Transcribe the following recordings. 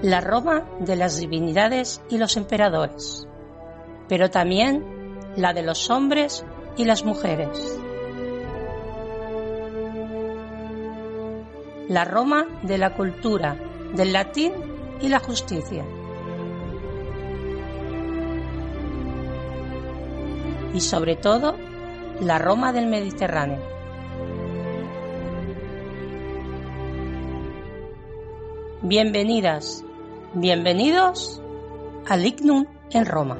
la Roma de las divinidades y los emperadores, pero también la de los hombres y las mujeres. La Roma de la cultura, del latín y la justicia. Y sobre todo, la Roma del Mediterráneo. Bienvenidas, bienvenidos al Lignum en Roma.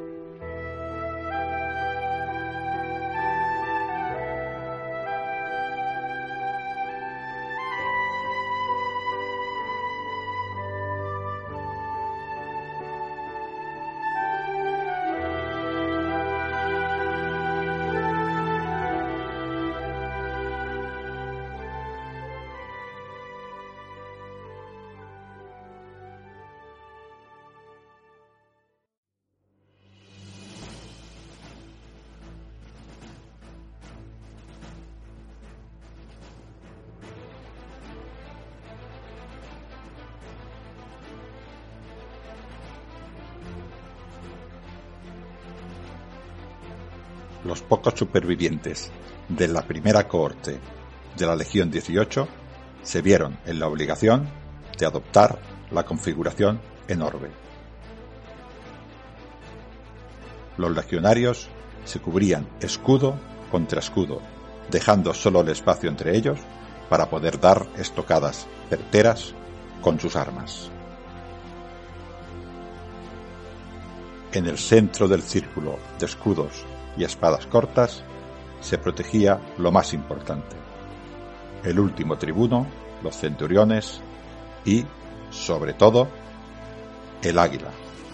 Los pocos supervivientes de la primera cohorte de la Legión 18 se vieron en la obligación de adoptar la configuración en orbe. Los legionarios se cubrían escudo contra escudo, dejando solo el espacio entre ellos para poder dar estocadas certeras con sus armas. En el centro del círculo de escudos y espadas cortas se protegía lo más importante: el último tribuno, los centuriones y, sobre todo, el águila.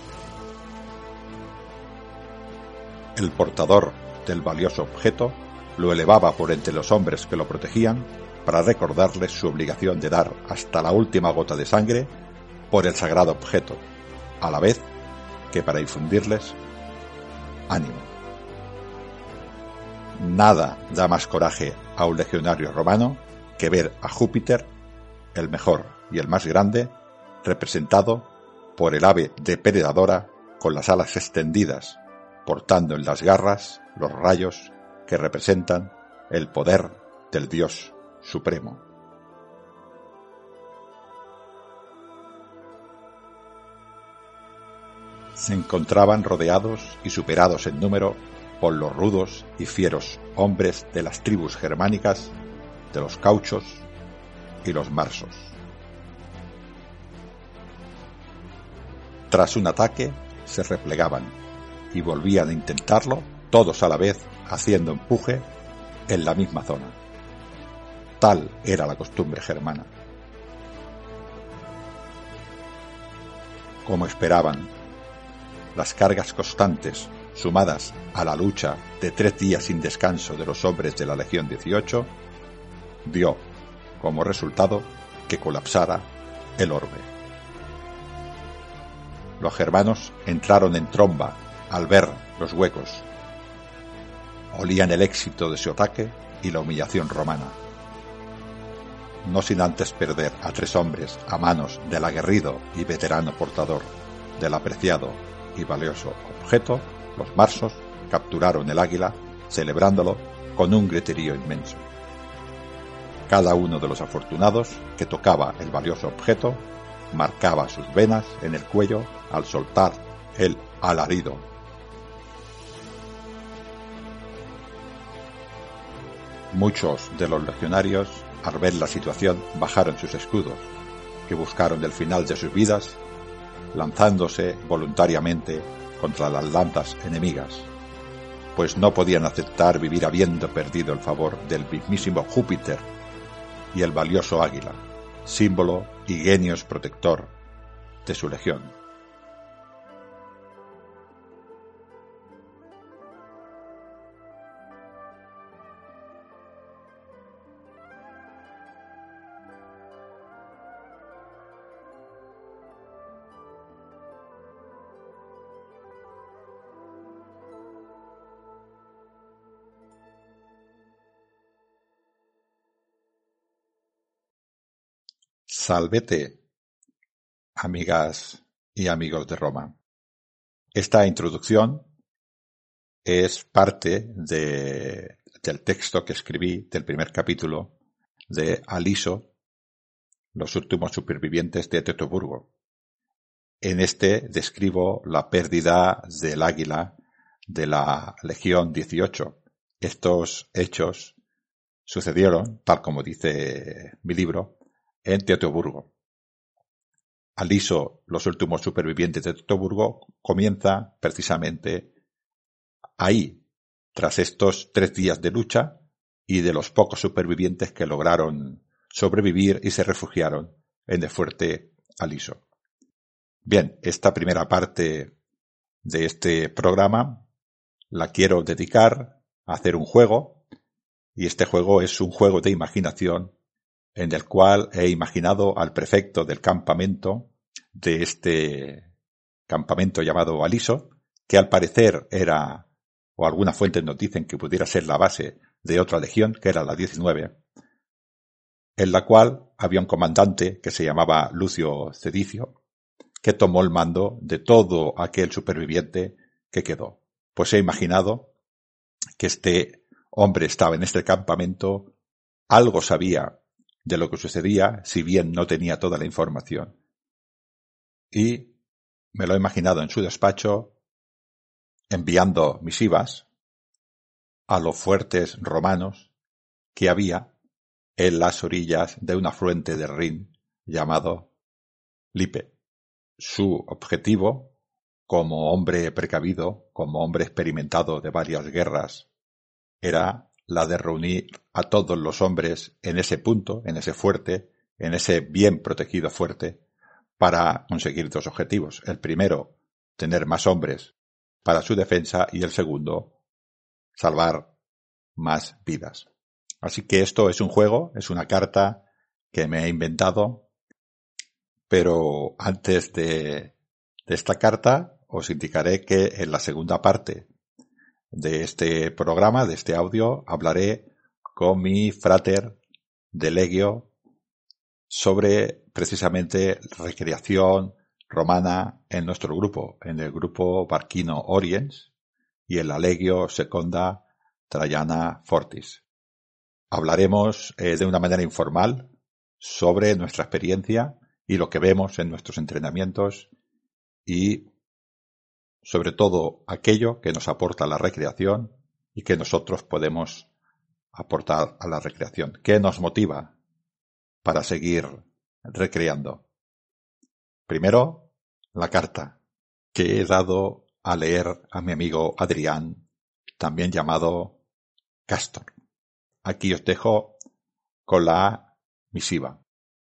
El portador del valioso objeto lo elevaba por entre los hombres que lo protegían para recordarles su obligación de dar hasta la última gota de sangre por el sagrado objeto, a la vez que para infundirles ánimo. Nada da más coraje a un legionario romano que ver a Júpiter, el mejor y el más grande, representado por el ave depredadora con las alas extendidas, portando en las garras los rayos que representan el poder del Dios Supremo. Se encontraban rodeados y superados en número por los rudos y fieros hombres de las tribus germánicas, de los cauchos y los marsos. Tras un ataque, se replegaban y volvían a intentarlo, todos a la vez haciendo empuje en la misma zona. Tal era la costumbre germana. Como esperaban, las cargas constantes, sumadas a la lucha de 3 días sin descanso de los hombres de la Legión 18, dio como resultado que colapsara el orbe. Los germanos entraron en tromba al ver los huecos. Olían el éxito de su ataque y la humillación romana. No sin antes perder a 3 hombres a manos del aguerrido y veterano portador del apreciado y valioso objeto, los marsos capturaron el águila, celebrándolo con un griterío inmenso. Cada uno de los afortunados que tocaba el valioso objeto marcaba sus venas en el cuello al soltar el alarido. Muchos de los legionarios, al ver la situación, bajaron sus escudos y buscaron el final de sus vidas, lanzándose voluntariamente contra las lanzas enemigas, pues no podían aceptar vivir habiendo perdido el favor del mismísimo Júpiter y el valioso águila, símbolo y genios protector de su legión. Salvete amigas y amigos de Roma. Esta introducción es parte del texto que escribí del primer capítulo de Aliso, los últimos supervivientes de Teutoburgo. En este describo la pérdida del águila de la Legión 18. Estos hechos sucedieron, tal como dice mi libro, en Teutoburgo. Aliso, los últimos supervivientes de Teutoburgo, comienza precisamente ahí, tras estos 3 días de lucha y de los pocos supervivientes que lograron sobrevivir y se refugiaron en el fuerte Aliso. Bien, esta primera parte de este programa la quiero dedicar a hacer un juego, y este juego es un juego de imaginación en el cual he imaginado al prefecto del campamento, de este campamento llamado Aliso, que al parecer era, o algunas fuentes nos dicen que pudiera ser la base de otra legión, que era la 19, en la cual había un comandante que se llamaba Lucio Cedicio, que tomó el mando de todo aquel superviviente que quedó. Pues he imaginado que este hombre estaba en este campamento, algo sabía de lo que sucedía, si bien no tenía toda la información. Y me lo he imaginado en su despacho, enviando misivas a los fuertes romanos que había en las orillas de un afluente del Rin llamado Lipe. Su objetivo, como hombre precavido, como hombre experimentado de varias guerras, era la de reunir a todos los hombres en ese punto, en ese fuerte, en ese bien protegido fuerte, para conseguir 2 objetivos. El primero, tener más hombres para su defensa, y el segundo, salvar más vidas. Así que esto es un juego, es una carta que me he inventado, pero antes de esta carta os indicaré que en la segunda parte de este programa, de este audio, hablaré con mi frater de Legio sobre precisamente recreación romana en nuestro grupo, en el grupo Barquino Oriens y en la Legio Seconda Traiana Fortis. Hablaremos de una manera informal sobre nuestra experiencia y lo que vemos en nuestros entrenamientos, y sobre todo aquello que nos aporta la recreación y que nosotros podemos aportar a la recreación. ¿Qué nos motiva para seguir recreando? Primero, la carta que he dado a leer a mi amigo Adrián, también llamado Castor. Aquí os dejo con la misiva.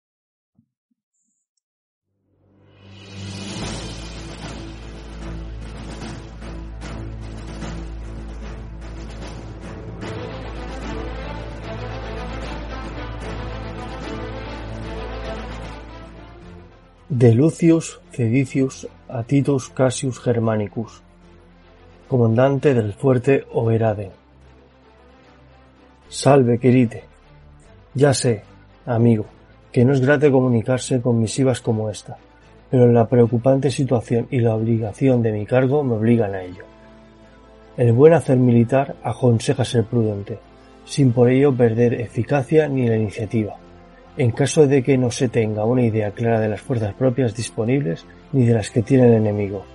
De Lucius Cedicius a Titus Cassius Germanicus, comandante del fuerte Oberade. Salve, Querite. Ya sé, amigo, que no es grato comunicarse con misivas como esta, pero la preocupante situación y la obligación de mi cargo me obligan a ello. El buen hacer militar aconseja ser prudente, sin por ello perder eficacia ni la iniciativa, en caso de que no se tenga una idea clara de las fuerzas propias disponibles ni de las que tiene el enemigo.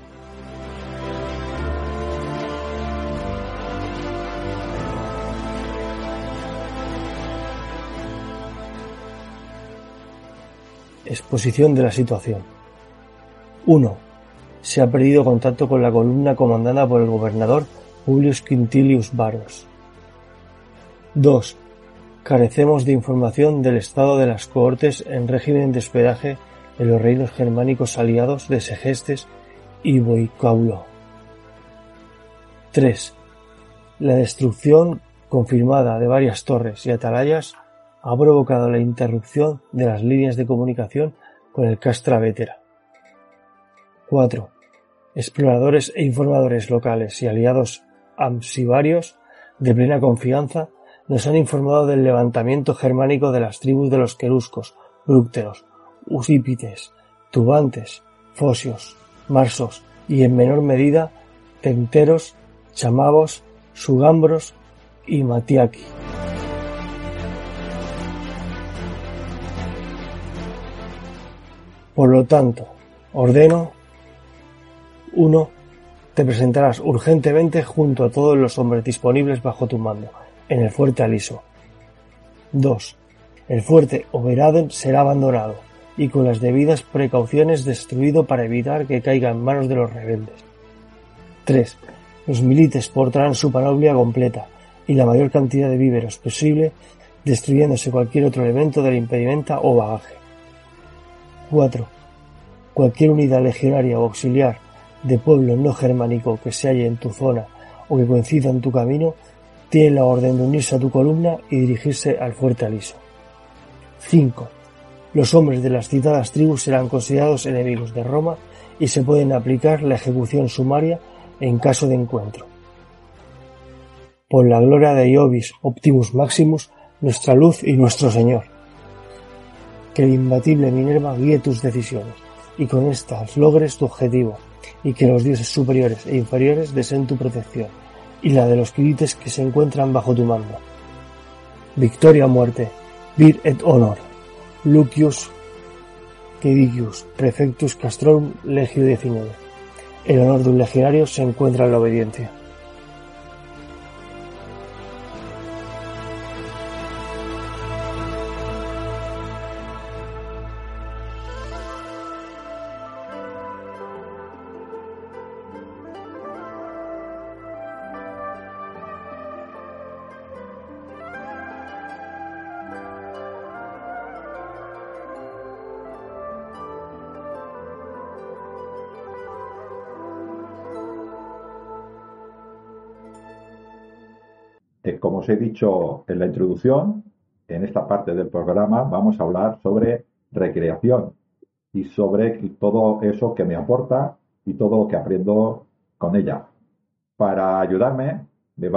Exposición de la situación. 1. Se ha perdido contacto con la columna comandada por el gobernador Publius Quintilius Varus. 2. Carecemos de información del estado de las cohortes en régimen de hospedaje en los reinos germánicos aliados de Segestes y Boicaulo. 3. La destrucción confirmada de varias torres y atalayas ha provocado la interrupción de las líneas de comunicación con el Castra Vetera. 4. Exploradores e informadores locales y aliados amsivarios de plena confianza nos han informado del levantamiento germánico de las tribus de los queruscos, brúcteros, usípites, tubantes, fosios, marsos y en menor medida tenteros, chamavos, sugambros y matiaki. Por lo tanto, ordeno: 1. Te presentarás urgentemente junto a todos los hombres disponibles bajo tu mando, en el fuerte Aliso. 2. El fuerte Oberaden será abandonado y con las debidas precauciones destruido para evitar que caiga en manos de los rebeldes. 3. Los milites portarán su panoplia completa y la mayor cantidad de víveres posible, destruyéndose cualquier otro elemento de la impedimenta o bagaje. 4. Cualquier unidad legionaria o auxiliar de pueblo no germánico que se halle en tu zona o que coincida en tu camino tiene la orden de unirse a tu columna y dirigirse al fuerte Aliso. 5. Los hombres de las citadas tribus serán considerados enemigos de Roma y se pueden aplicar la ejecución sumaria en caso de encuentro. Por la gloria de Iovis Optimus Maximus, nuestra luz y nuestro Señor. Que el imbatible Minerva guíe tus decisiones y con estas logres tu objetivo, y que los dioses superiores e inferiores deseen tu protección y la de los quirites que se encuentran bajo tu mando. Victoria o muerte, vir et honor, Lucius Quedicius, Prefectus Castrum Legio 19. El honor de un legionario se encuentra en la obediencia. Como os he dicho en la introducción, en esta parte del programa vamos a hablar sobre recreación y sobre todo eso que me aporta y todo lo que aprendo con ella. Para ayudarme,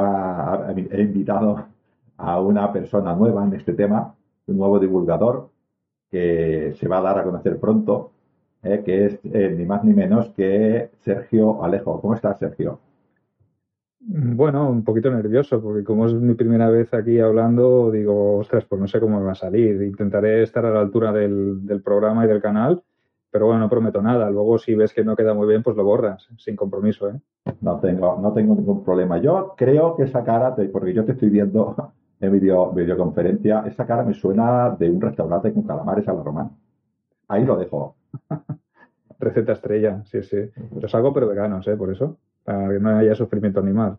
he invitado a una persona nueva en este tema, un nuevo divulgador que se va a dar a conocer pronto, que es ni más ni menos que Sergio Alejo. ¿Cómo estás, Sergio? Bueno, un poquito nervioso, porque como es mi primera vez aquí hablando, digo, ostras, pues no sé cómo me va a salir. Intentaré estar a la altura del programa y del canal, pero bueno, no prometo nada. Luego, si ves que no queda muy bien, pues lo borras, sin compromiso, ¿eh? No tengo ningún problema. Yo creo que esa cara, porque yo te estoy viendo en videoconferencia, esa cara me suena de un restaurante con calamares a la romana. Ahí lo dejo. Receta estrella, sí, sí. Los hago pero veganos, por eso, para que no haya sufrimiento animal.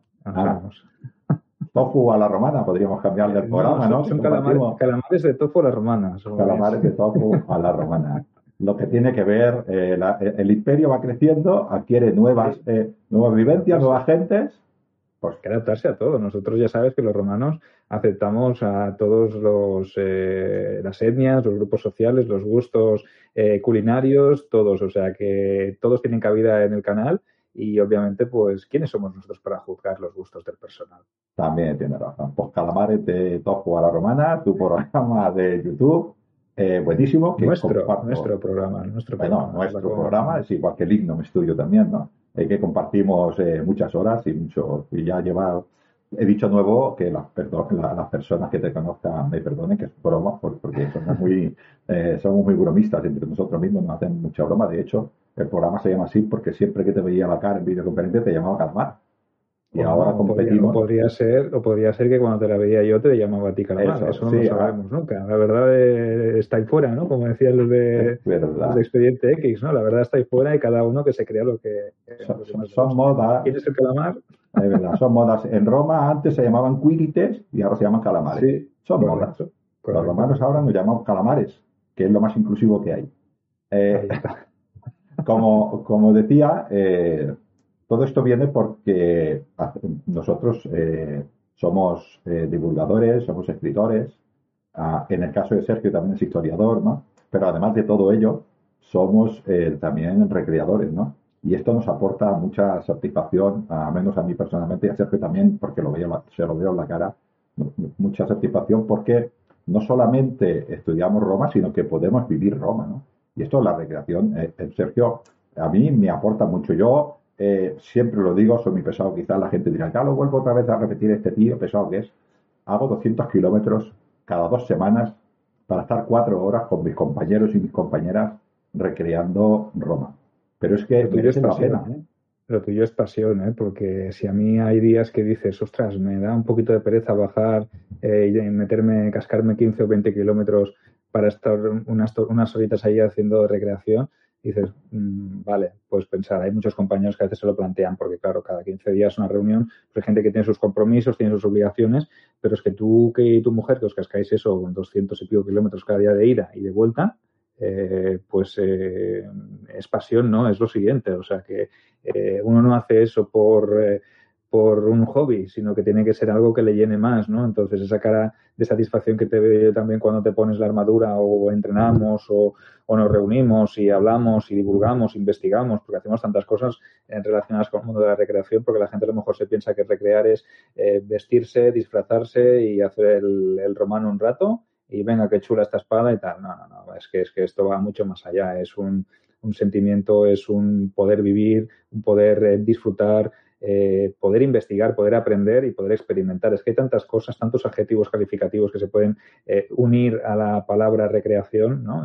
Tofu a la romana, podríamos cambiarle el programa, ¿no? Son calamares de tofu a la romana. Calamares de tofu a la romana. Lo que tiene que ver, el imperio va creciendo, adquiere nuevas vivencias, nuevas gentes. Pues hay que adaptarse a todo. Nosotros ya sabes que los romanos aceptamos a todos las etnias, los grupos sociales, los gustos culinarios, todos. O sea que todos tienen cabida en el canal y obviamente, pues, ¿quiénes somos nosotros para juzgar los gustos del personal? También tiene razón. Pues calamares de tofu a la romana, tu programa de YouTube, buenísimo. Que nuestro programa. Nuestro programa es igual que el Ignom Studio también, ¿no? Que compartimos muchas horas y ya he dicho nuevo que las personas que te conozcan me perdonen, que es broma, porque somos muy bromistas entre nosotros mismos, nos hacen mucha broma. De hecho, el programa se llama así porque siempre que te veía la cara en videoconferencia te llamaba Calamar. Y ahora competimos. Podría ser que cuando te la veía yo te llamaba a ti Calamar. Eso no lo sabemos nunca. La verdad está ahí fuera, ¿no? Como decían los de Expediente X, ¿no? La verdad está ahí fuera y cada uno que se crea lo que... Son modas. ¿Quién es el Calamar? Es verdad, son modas. En Roma antes se llamaban quirites y ahora se llaman calamares. Sí, son modas. Los romanos ahora nos llamamos calamares, que es lo más inclusivo que hay. Como decía... todo esto viene porque nosotros somos divulgadores, somos escritores. En el caso de Sergio también es historiador, ¿no? Pero además de todo ello, somos también recreadores, ¿no? Y esto nos aporta mucha satisfacción, al menos a mí personalmente y a Sergio también, porque se lo veo en la cara, mucha satisfacción porque no solamente estudiamos Roma, sino que podemos vivir Roma, ¿no? Y esto es la recreación. Sergio, a mí me aporta mucho. Yo siempre lo digo, soy muy pesado. Quizás la gente dirá, ya lo vuelvo otra vez a repetir, este tío pesado que es. Hago 200 kilómetros cada 2 semanas para estar 4 horas con mis compañeros y mis compañeras recreando Roma. Pero es que merece la pena. Lo tuyo es pasión, ¿eh? Porque si a mí hay días que dices, ostras, me da un poquito de pereza bajar y meterme, cascarme 15 o 20 kilómetros para estar unas horitas ahí haciendo recreación, dices, vale, puedes pensar, hay muchos compañeros que a veces se lo plantean, porque claro, cada 15 días una reunión, pues hay gente que tiene sus compromisos, tiene sus obligaciones, pero es que tú y tu mujer, que os cascáis eso con 200 y pico kilómetros cada día de ida y de vuelta, es pasión, ¿no? Es lo siguiente, o sea que uno no hace eso por un hobby, sino que tiene que ser algo que le llene más, ¿no? Entonces esa cara de satisfacción que te veo también cuando te pones la armadura o entrenamos o nos reunimos y hablamos y divulgamos, investigamos, porque hacemos tantas cosas relacionadas con el mundo de la recreación, porque la gente a lo mejor se piensa que recrear es vestirse, disfrazarse y hacer el romano un rato y venga, qué chula esta espada y tal. No, es que esto va mucho más allá. Es un sentimiento, es un poder vivir, un poder disfrutar, poder investigar, poder aprender y poder experimentar. Es que hay tantas cosas, tantos adjetivos calificativos que se pueden unir a la palabra recreación, ¿no?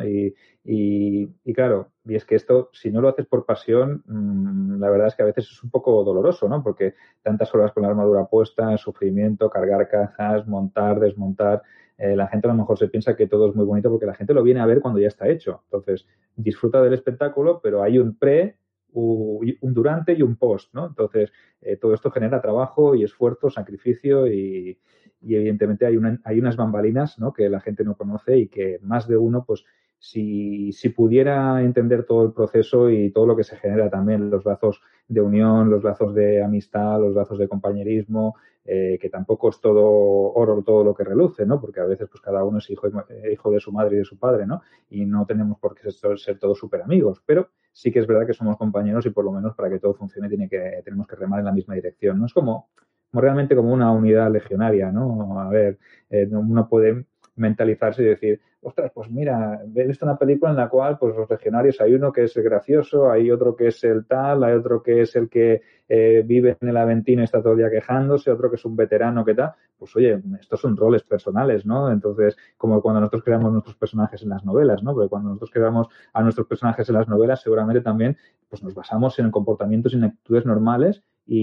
Y claro, y es que esto, si no lo haces por pasión, la verdad es que a veces es un poco doloroso, ¿no? Porque tantas horas con la armadura puesta, sufrimiento, cargar cajas, montar, desmontar. La gente a lo mejor se piensa que todo es muy bonito porque la gente lo viene a ver cuando ya está hecho. Entonces, disfruta del espectáculo, pero hay un pre, un durante y un post, ¿no? Entonces, todo esto genera trabajo y esfuerzo, sacrificio y evidentemente hay unas bambalinas, ¿no? Que la gente no conoce y que más de uno, pues, si pudiera entender todo el proceso y todo lo que se genera también, los lazos de unión, los lazos de amistad, los lazos de compañerismo, que tampoco es todo oro todo lo que reluce, ¿no? Porque a veces pues cada uno es hijo de su madre y de su padre, ¿no? Y no tenemos por qué ser todos súper amigos, pero sí que es verdad que somos compañeros y por lo menos para que todo funcione tenemos que remar en la misma dirección, ¿no? Es como realmente como una unidad legionaria, ¿no? A ver, uno puede mentalizarse y decir, ostras, pues mira, he visto una película en la cual pues los legionarios hay uno que es el gracioso, hay otro que es el tal, hay otro que es el que vive en el Aventino y está todo el día quejándose, otro que es un veterano que tal. Pues oye, estos son roles personales, ¿no? Entonces, como cuando nosotros creamos nuestros personajes en las novelas, ¿no? Porque cuando nosotros creamos a nuestros personajes en las novelas, seguramente también pues nos basamos en comportamientos y en actitudes normales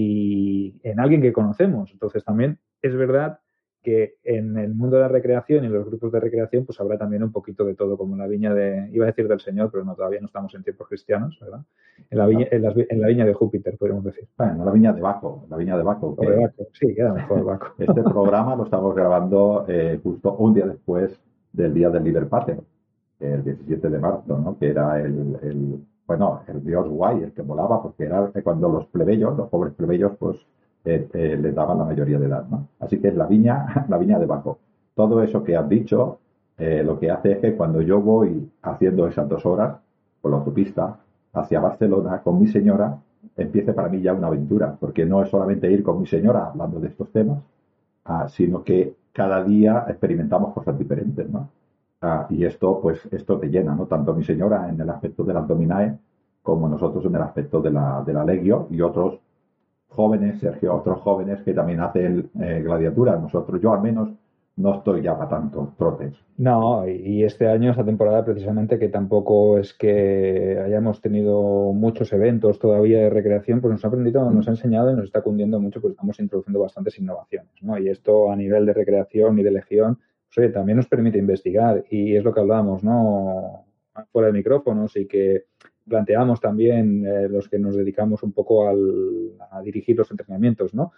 y en alguien que conocemos. Entonces, también es verdad que en el mundo de la recreación y en los grupos de recreación pues habrá también un poquito de todo, como la viña iba a decir del Señor, pero no, todavía no estamos en tiempos cristianos, ¿verdad? En la viña de Júpiter, podríamos decir. Bueno, la viña de Baco. O de Baco, sí, queda mejor Baco. Este programa lo estamos grabando justo un día después del Día del Liber Pater, el 17 de marzo, ¿no? Que era el dios guay, el que molaba, porque era cuando los plebeyos, los pobres plebeyos, pues les daban la mayoría de edad, ¿no? Así que es la viña de Baco. Todo eso que has dicho, lo que hace es que cuando yo voy haciendo esas 2 horas por la autopista hacia Barcelona con mi señora, empiece para mí ya una aventura, porque no es solamente ir con mi señora hablando de estos temas, sino que cada día experimentamos cosas diferentes, ¿no? Y esto te llena, ¿no? Tanto mi señora en el aspecto de las Dominae como nosotros en el aspecto de la Legio y otros jóvenes, Sergio, otros jóvenes que también hacen gladiatura. Yo al menos no estoy ya para tanto trotes. No, y este año, esta temporada precisamente, que tampoco es que hayamos tenido muchos eventos todavía de recreación, pues nos ha enseñado y nos está cundiendo mucho, pues estamos introduciendo bastantes innovaciones, ¿no? Y esto a nivel de recreación y de legión, pues oye, también nos permite investigar y es lo que hablábamos, ¿no? Fuera de micrófonos y que planteamos también los que nos dedicamos un poco a dirigir los entrenamientos, ¿no?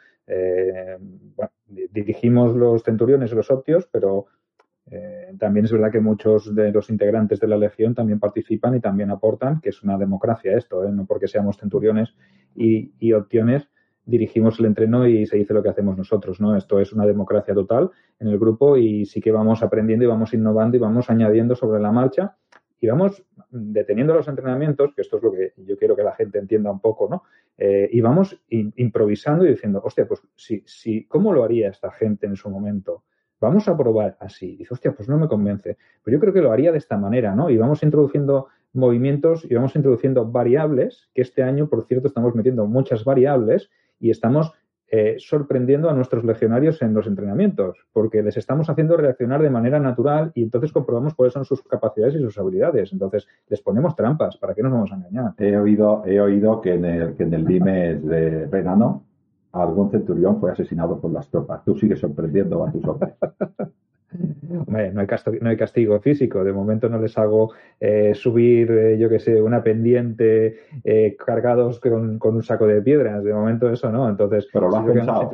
Dirigimos los centuriones y los optios, pero también es verdad que muchos de los integrantes de la Legión también participan y también aportan, que es una democracia esto, no porque seamos centuriones y optiones dirigimos el entreno y se dice lo que hacemos nosotros, ¿no? Esto es una democracia total en el grupo y sí que vamos aprendiendo y vamos innovando y vamos añadiendo sobre la marcha y vamos deteniendo los entrenamientos, que esto es lo que yo quiero que la gente entienda un poco, ¿no? Y vamos improvisando y diciendo, hostia, pues ¿cómo lo haría esta gente en su momento? Vamos a probar así. Dice, hostia, pues no me convence. Pero yo creo que lo haría de esta manera, ¿no? Y vamos introduciendo movimientos y vamos introduciendo variables, que este año, por cierto, estamos metiendo muchas variables y estamos sorprendiendo a nuestros legionarios en los entrenamientos, porque les estamos haciendo reaccionar de manera natural y entonces comprobamos cuáles son sus capacidades y sus habilidades. Entonces, les ponemos trampas. ¿Para qué nos vamos a engañar? He oído que en el Dimes de Renano algún centurión fue asesinado por las tropas. Tú sigues sorprendiendo a tus hombres. Hombre, no hay castigo físico. De momento no les hago subir, yo qué sé, una pendiente cargados con un saco de piedras. De momento eso no. Entonces, pero lo has pensado.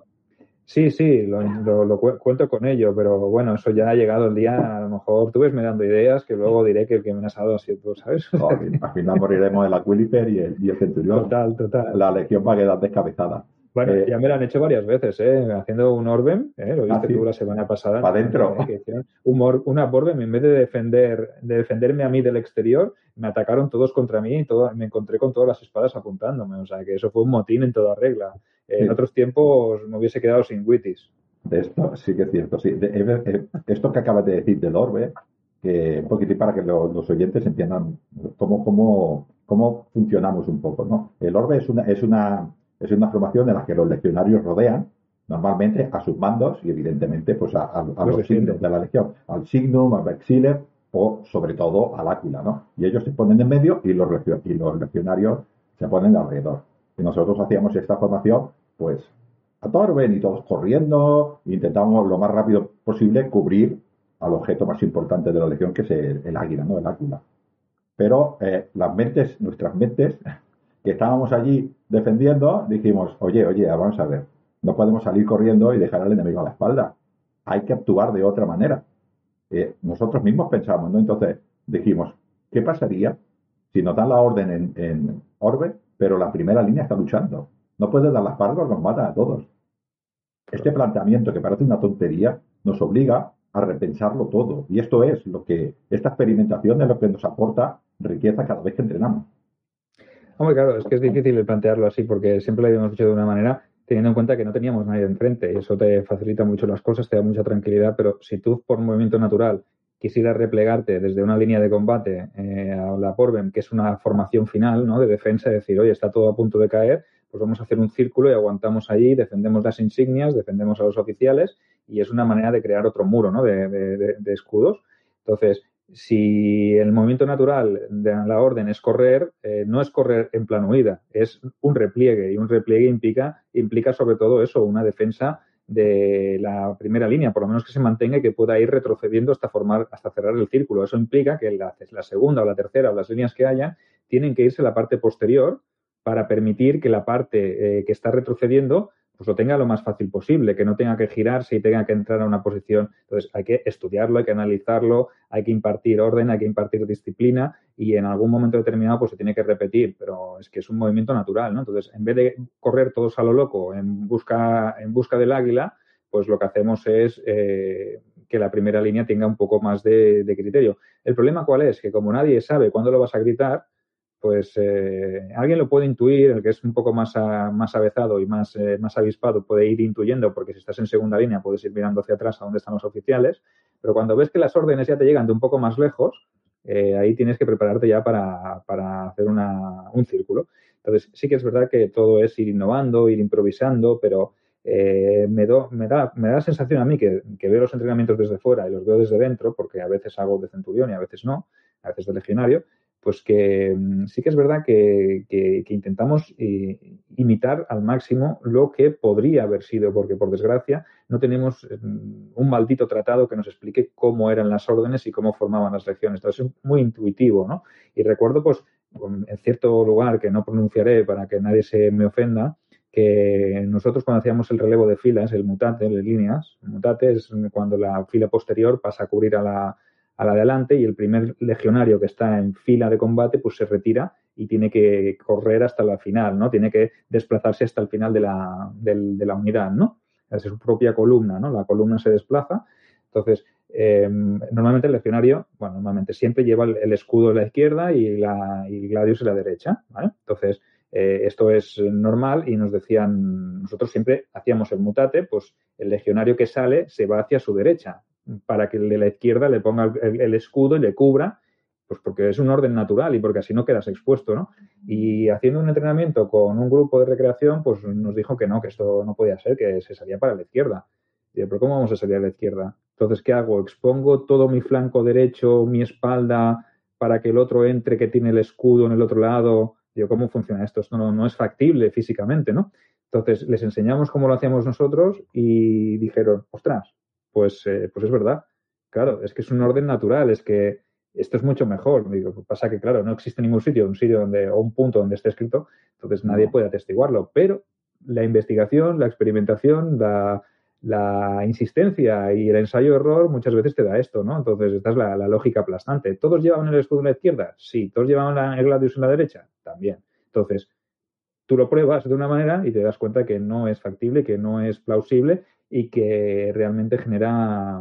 Sí, lo cuento con ello, pero bueno, eso ya ha llegado el día. A lo mejor tú ves me dando ideas que luego diré que el que me has dado ha sido tú, ¿sabes? No, al final moriremos el Aquiliper y el centurión. Total. La legión va a quedar descabezada. Bueno, ya me lo han hecho varias veces, haciendo un Orbem, lo viste tú la semana pasada. Para adentro. Una Orbem, en vez de defenderme a mí del exterior, me atacaron todos contra mí y me encontré con todas las espadas apuntándome. O sea, que eso fue un motín en toda regla. En otros tiempos me hubiese quedado sin Witis. Esto sí que es cierto, sí. Esto que acabas de decir del Orbe, que un poquitín para que los oyentes entiendan cómo funcionamos un poco, ¿no? El Orbe es una formación en la que los legionarios rodean normalmente a sus mandos y evidentemente pues a los signos de la legión, al Signum, al Vexiller o sobre todo al Áquila, ¿no? Y ellos se ponen en medio y los legionarios se ponen alrededor. Y nosotros hacíamos esta formación pues a Torben y todos corriendo, intentábamos lo más rápido posible cubrir al objeto más importante de la legión, que es el águila, ¿no? El Áquila. Pero nuestras mentes que estábamos allí defendiendo, dijimos, oye, vamos a ver, no podemos salir corriendo y dejar al enemigo a la espalda. Hay que actuar de otra manera. Nosotros mismos pensamos, ¿no? Entonces dijimos, ¿qué pasaría si nos dan la orden en Orbe, pero la primera línea está luchando? No puede dar las pargas, nos mata a todos. Este planteamiento, que parece una tontería, nos obliga a repensarlo todo. Y esta experimentación es lo que nos aporta riqueza cada vez que entrenamos. Hombre, claro, es que es difícil plantearlo así porque siempre lo habíamos hecho de una manera teniendo en cuenta que no teníamos nadie enfrente y eso te facilita mucho las cosas, te da mucha tranquilidad, pero si tú por movimiento natural quisieras replegarte desde una línea de combate a la Porbem, que es una formación final, ¿no?, de defensa, decir, oye, está todo a punto de caer, pues vamos a hacer un círculo y aguantamos allí, defendemos las insignias, defendemos a los oficiales y es una manera de crear otro muro, ¿no?, de escudos. Entonces, si el movimiento natural de la orden es correr, no es correr en plan huida, es un repliegue. Y un repliegue implica sobre todo eso, una defensa de la primera línea, por lo menos que se mantenga y que pueda ir retrocediendo hasta cerrar el círculo. Eso implica que la segunda o la tercera o las líneas que haya tienen que irse a la parte posterior para permitir que la parte que está retrocediendo pues lo tenga lo más fácil posible, que no tenga que girarse y tenga que entrar a una posición. Entonces hay que estudiarlo, hay que analizarlo, hay que impartir orden, hay que impartir disciplina y en algún momento determinado pues se tiene que repetir, pero es que es un movimiento natural, ¿no? Entonces, en vez de correr todos a lo loco en busca del águila, pues lo que hacemos es que la primera línea tenga un poco más de criterio. ¿El problema cuál es? Que como nadie sabe cuándo lo vas a gritar, pues alguien lo puede intuir, el que es un poco más avezado y más avispado puede ir intuyendo, porque si estás en segunda línea puedes ir mirando hacia atrás a dónde están los oficiales, pero cuando ves que las órdenes ya te llegan de un poco más lejos, ahí tienes que prepararte ya para hacer un círculo. Entonces sí que es verdad que todo es ir innovando, ir improvisando, pero me da la sensación a mí que veo los entrenamientos desde fuera y los veo desde dentro, porque a veces hago de centurión y a veces no, a veces de legionario, pues que sí que es verdad que intentamos imitar al máximo lo que podría haber sido, porque por desgracia no tenemos un maldito tratado que nos explique cómo eran las órdenes y cómo formaban las legiones. Entonces es muy intuitivo, ¿no? Y recuerdo, pues, en cierto lugar que no pronunciaré para que nadie se me ofenda, que nosotros cuando hacíamos el relevo de filas, el mutate de líneas, el mutate es cuando la fila posterior pasa a cubrir a la de adelante y el primer legionario que está en fila de combate pues se retira y tiene que correr hasta la final, ¿no? Tiene que desplazarse hasta el final de la unidad, ¿no? Es su propia columna, ¿no? La columna se desplaza. Entonces, normalmente el legionario, bueno, normalmente siempre lleva el escudo a la izquierda y Gladius a la derecha, ¿vale? Entonces, esto es normal y nos decían, nosotros siempre hacíamos el mutate, pues el legionario que sale se va hacia su derecha, para que el de la izquierda le ponga el escudo y le cubra Pues porque es un orden natural y porque así no quedas expuesto, ¿no? Y haciendo un entrenamiento con un grupo de recreación, pues nos dijo que no, que esto no podía ser, que se salía para la izquierda. Y yo, ¿pero cómo vamos a salir a la izquierda? Entonces, ¿qué hago? ¿Expongo todo mi flanco derecho, mi espalda, para que el otro entre que tiene el escudo en el otro lado? Digo, ¿cómo funciona esto? Esto no es factible físicamente, ¿no? Entonces, les enseñamos cómo lo hacíamos nosotros y dijeron, ostras, pues es verdad. Claro, es que es un orden natural, es que esto es mucho mejor. Digo, pasa que, claro, no existe ningún sitio, o un punto donde esté escrito, entonces nadie puede atestiguarlo. Pero la investigación, la experimentación, la insistencia y el ensayo-error muchas veces te da esto, ¿no? Entonces, esta es la lógica aplastante. ¿Todos llevaban el escudo en la izquierda? Sí. ¿Todos llevaban el gladius en la derecha? También. Entonces, tú lo pruebas de una manera y te das cuenta que no es factible, que no es plausible y que realmente genera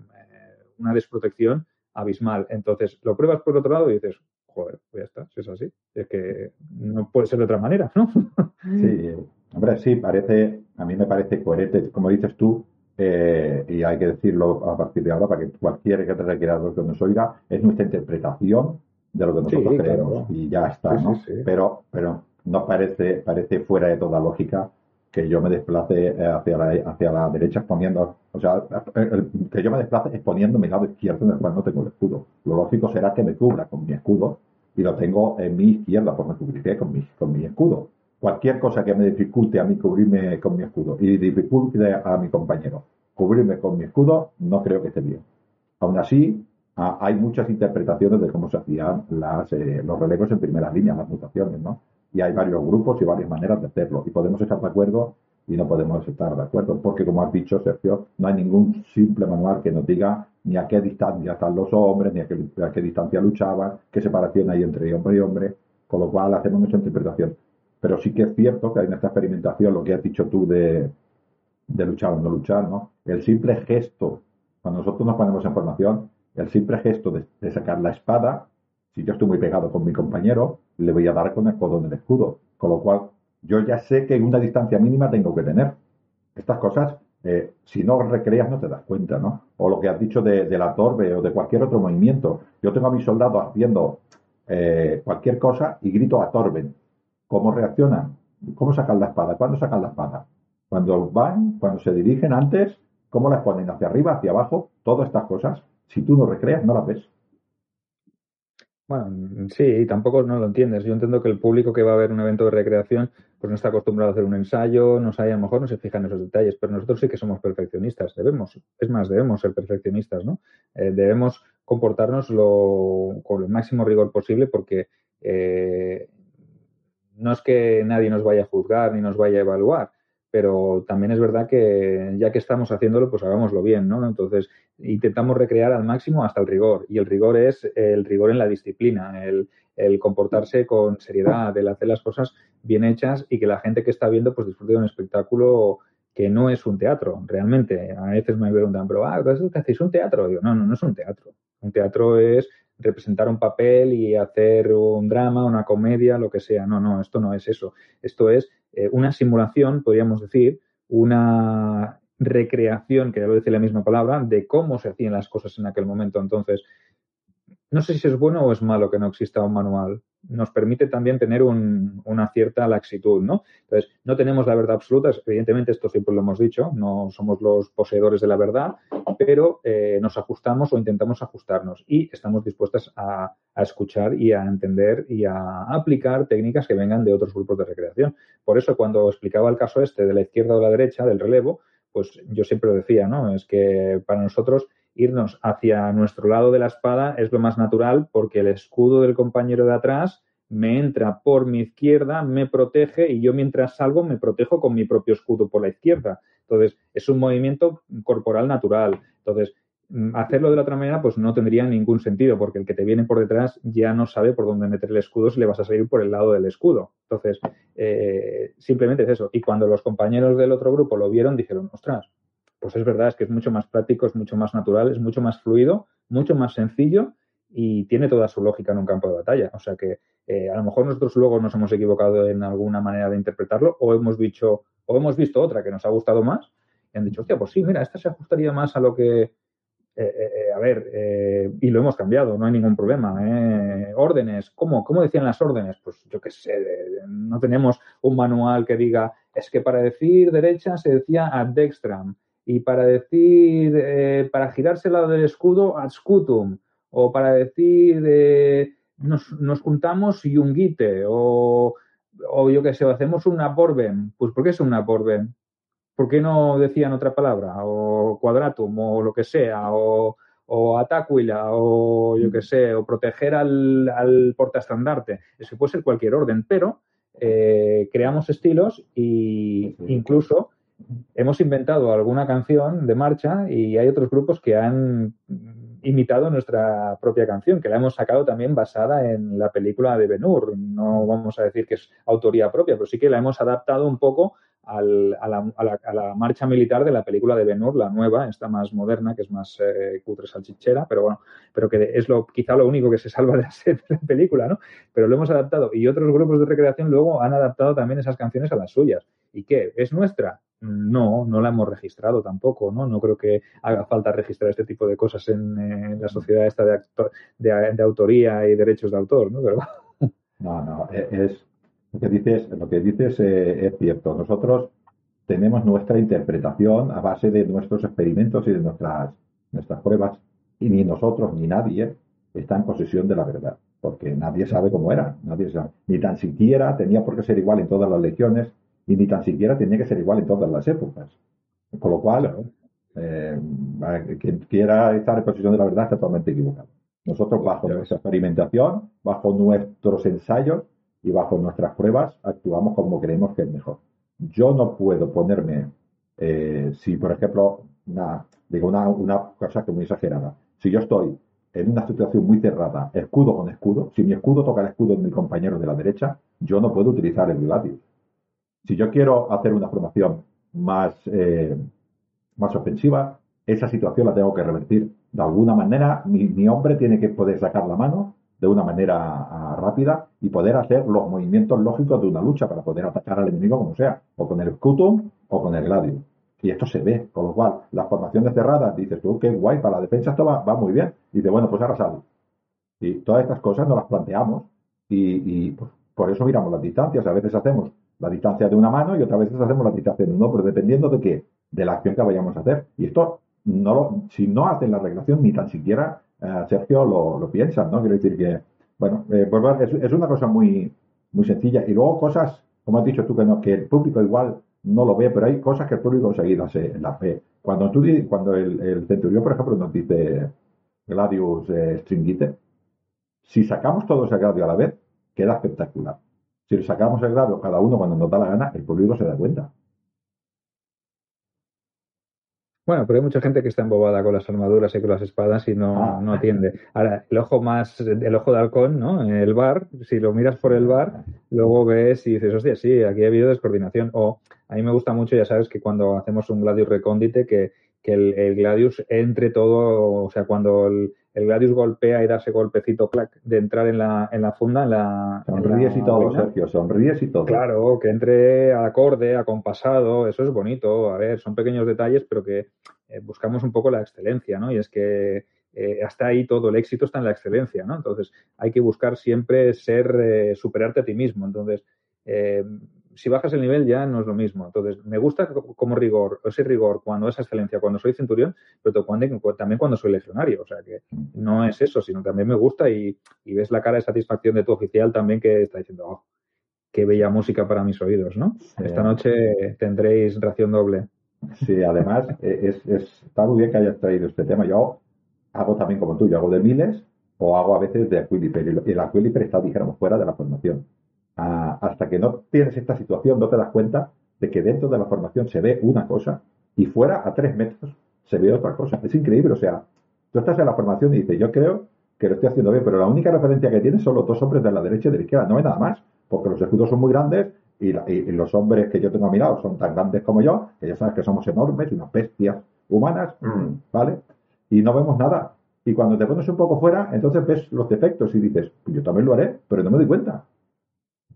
una desprotección abismal. Entonces, lo pruebas por otro lado y dices, joder, pues ya está, si es así. Es que no puede ser de otra manera, ¿no? Sí, hombre, sí, a mí me parece coherente, como dices tú, y hay que decirlo a partir de ahora para que cualquier recreador que nos oiga, es nuestra interpretación de lo que nosotros Sí, creemos claro. y ya está, Sí, ¿no? sí, sí. Pero no parece fuera de toda lógica que yo me desplace hacia la derecha exponiendo, o sea, que yo me desplace exponiendo mi lado izquierdo en el cual no tengo el escudo. Lo lógico será que me cubra con mi escudo y lo tengo en mi izquierda, pues me cubriré con mi escudo. Cualquier cosa que me dificulte a mí cubrirme con mi escudo y dificulte a mi compañero cubrirme con mi escudo, no creo que esté bien. Aún así, hay muchas interpretaciones de cómo se hacían los relevos en primera línea, las mutaciones, ¿no? Y hay varios grupos y varias maneras de hacerlo. Y podemos estar de acuerdo y no podemos estar de acuerdo, porque como has dicho, Sergio, no hay ningún simple manual que nos diga ni a qué distancia están los hombres, ni a qué distancia luchaban, qué separación hay entre hombre y hombre, con lo cual hacemos mucha interpretación. Pero sí que es cierto que hay en esta experimentación, lo que has dicho tú de luchar o no luchar, ¿no? El simple gesto, cuando nosotros nos ponemos en formación, el simple gesto de sacar la espada, si yo estoy muy pegado con mi compañero, le voy a dar con el codo en el escudo. Con lo cual, yo ya sé que una distancia mínima tengo que tener. Estas cosas, si no recreas, no te das cuenta, ¿no? O lo que has dicho de la torbe o de cualquier otro movimiento. Yo tengo a mis soldados haciendo cualquier cosa y grito a torben. ¿Cómo reaccionan? ¿Cómo sacan la espada? ¿Cuándo sacan la espada? Cuando van, cuando se dirigen antes, ¿cómo las ponen? ¿Hacia arriba, hacia abajo? Todas estas cosas, si tú no recreas, no las ves. Bueno, sí, tampoco no lo entiendes. Yo entiendo que el público que va a ver un evento de recreación pues no está acostumbrado a hacer un ensayo, no sabe, a lo mejor no se fija en esos detalles, pero nosotros sí que somos perfeccionistas, debemos ser perfeccionistas, ¿no? Debemos comportarnos con el máximo rigor posible porque no es que nadie nos vaya a juzgar ni nos vaya a evaluar, pero también es verdad que ya que estamos haciéndolo, pues hagámoslo bien, ¿no? Entonces, intentamos recrear al máximo hasta el rigor, y el rigor es el rigor en la disciplina, el comportarse con seriedad, el hacer las cosas bien hechas y que la gente que está viendo pues disfrute de un espectáculo que no es un teatro, realmente. A veces me preguntan, pero, ¿eso que hacéis un teatro? Digo, no es un teatro. Un teatro es representar un papel y hacer un drama, una comedia, lo que sea. No, esto no es eso. Esto es una simulación, podríamos decir, una recreación, que ya lo dice la misma palabra, de cómo se hacían las cosas en aquel momento. Entonces, no sé si es bueno o es malo que no exista un manual. Nos permite también tener una cierta laxitud, ¿no? Entonces, no tenemos la verdad absoluta, evidentemente esto siempre lo hemos dicho, no somos los poseedores de la verdad, pero nos ajustamos o intentamos ajustarnos y estamos dispuestas a escuchar y a entender y a aplicar técnicas que vengan de otros grupos de recreación. Por eso, cuando explicaba el caso este de la izquierda o la derecha, del relevo, pues yo siempre lo decía, ¿no? Es que para nosotros irnos hacia nuestro lado de la espada es lo más natural porque el escudo del compañero de atrás me entra por mi izquierda, me protege y yo mientras salgo me protejo con mi propio escudo por la izquierda. Entonces, es un movimiento corporal natural. Entonces, hacerlo de la otra manera pues no tendría ningún sentido porque el que te viene por detrás ya no sabe por dónde meter el escudo si le vas a salir por el lado del escudo. Entonces, simplemente es eso. Y cuando los compañeros del otro grupo lo vieron, dijeron, ostras, pues es verdad, es que es mucho más práctico, es mucho más natural, es mucho más fluido, mucho más sencillo y tiene toda su lógica en un campo de batalla. O sea que a lo mejor nosotros luego nos hemos equivocado en alguna manera de interpretarlo o hemos visto otra que nos ha gustado más y han dicho, hostia, pues sí, mira, esta se ajustaría más a lo que a ver, y lo hemos cambiado, no hay ningún problema. Órdenes, ¿cómo decían las órdenes? Pues yo qué sé, no tenemos un manual que diga, es que para decir derecha se decía ad dextram, y para decir, para girarse al lado del escudo, ad scutum, o para decir, nos juntamos yungite, o yo qué sé, o hacemos una aporbem. Pues ¿por qué es una aporbem? ¿Por qué no decían otra palabra? O quadratum, o lo que sea, o atacuila, o yo qué sé, o proteger al portaestandarte. Eso puede ser cualquier orden, pero creamos estilos e incluso hemos inventado alguna canción de marcha y hay otros grupos que han imitado nuestra propia canción, que la hemos sacado también basada en la película de Ben-Hur. No vamos a decir que es autoría propia, pero sí que la hemos adaptado un poco a la marcha militar de la película de Ben-Hur, la nueva, esta más moderna, que es más cutre salchichera, pero bueno, pero que es quizá lo único que se salva de la película, ¿no? Pero lo hemos adaptado y otros grupos de recreación luego han adaptado también esas canciones a las suyas. ¿Y qué? ¿Es nuestra? No la hemos registrado tampoco, ¿no? No creo que haga falta registrar este tipo de cosas en la sociedad esta de autoría y derechos de autor, ¿no? Pero... No, es lo que dices es cierto. Nosotros tenemos nuestra interpretación a base de nuestros experimentos y de nuestras pruebas, y ni nosotros ni nadie está en posesión de la verdad, porque nadie sabe cómo era, nadie sabe. Ni tan siquiera tenía por qué ser igual en todas las legiones, y ni tan siquiera tenía que ser igual en todas las épocas. Con lo cual, quien quiera estar en posesión de la verdad está totalmente equivocado. Nosotros, bajo nuestra experimentación, bajo nuestros ensayos y bajo nuestras pruebas, actuamos como creemos que es mejor. Yo no puedo ponerme, si por ejemplo, una cosa que es muy exagerada, si yo estoy en una situación muy cerrada, escudo con escudo, si mi escudo toca el escudo de mi compañero de la derecha, yo no puedo utilizar el gladius. Si yo quiero hacer una formación más ofensiva, esa situación la tengo que revertir. De alguna manera, mi hombre tiene que poder sacar la mano de una manera rápida y poder hacer los movimientos lógicos de una lucha para poder atacar al enemigo como sea, o con el scutum o con el gladius. Y esto se ve, con lo cual, las formaciones cerradas, dices tú, qué guay, para la defensa esto va muy bien. Y dices, bueno, pues ahora sale. Y todas estas cosas nos las planteamos y pues, por eso miramos las distancias. A veces hacemos la distancia de una mano y otras veces hacemos la distancia de uno, pero dependiendo de qué, de la acción que vayamos a hacer. Y esto, si no hacen la reglación, ni tan siquiera Sergio lo piensa, ¿no? Quiero decir que, bueno, pues es una cosa muy, muy sencilla. Y luego cosas, como has dicho tú, que el público igual no lo ve, pero hay cosas que el público enseguida las ve. Cuando el centurión, por ejemplo, nos dice Gladius Stringite, si sacamos todos el Gladius a la vez, queda espectacular. Si sacamos el Gladius cada uno cuando nos da la gana, el público se da cuenta. Bueno, pero hay mucha gente que está embobada con las armaduras y con las espadas y no atiende. Ahora, el ojo de halcón, ¿no? El bar, si lo miras por el bar, luego ves y dices, hostia, sí, aquí ha habido descoordinación. O a mí me gusta mucho, ya sabes, que cuando hacemos un Gladius recóndite, que el Gladius entre todo, o sea, cuando el Gladius golpea y da ese golpecito, clac, de entrar en la funda, sonríes y todo, Sergio, sonríes y todo. Claro, que entre acorde, acompasado, eso es bonito. A ver, son pequeños detalles, pero que buscamos un poco la excelencia, ¿no? Y es que hasta ahí todo, el éxito está en la excelencia, ¿no? Entonces, hay que buscar siempre superarte a ti mismo. Entonces, si bajas el nivel ya no es lo mismo. Entonces, me gusta como rigor, ese rigor cuando es excelencia, cuando soy centurión, pero también cuando soy legionario. O sea, que no es eso, sino también me gusta y ves la cara de satisfacción de tu oficial también que está diciendo, oh, qué bella música para mis oídos, ¿no? Esta noche tendréis ración doble. Sí, además, está muy bien que hayas traído este tema. Yo hago también como tú, yo hago de miles o hago a veces de Aquiliper. Y el Aquiliper está, dijéramos, fuera de la formación. Hasta que no tienes esta situación, no te das cuenta de que dentro de la formación se ve una cosa y fuera a 3 metros se ve otra cosa. Es increíble, o sea, tú estás en la formación y dices, yo creo que lo estoy haciendo bien, pero la única referencia que tienes son los 2 hombres de la derecha y de la izquierda, no hay nada más, porque los escudos son muy grandes y los hombres que yo tengo a mi lado son tan grandes como yo, que ya sabes que somos enormes, unas bestias humanas, ¿vale? Y no vemos nada. Y cuando te pones un poco fuera, entonces ves los defectos y dices, pues yo también lo haré, pero no me doy cuenta.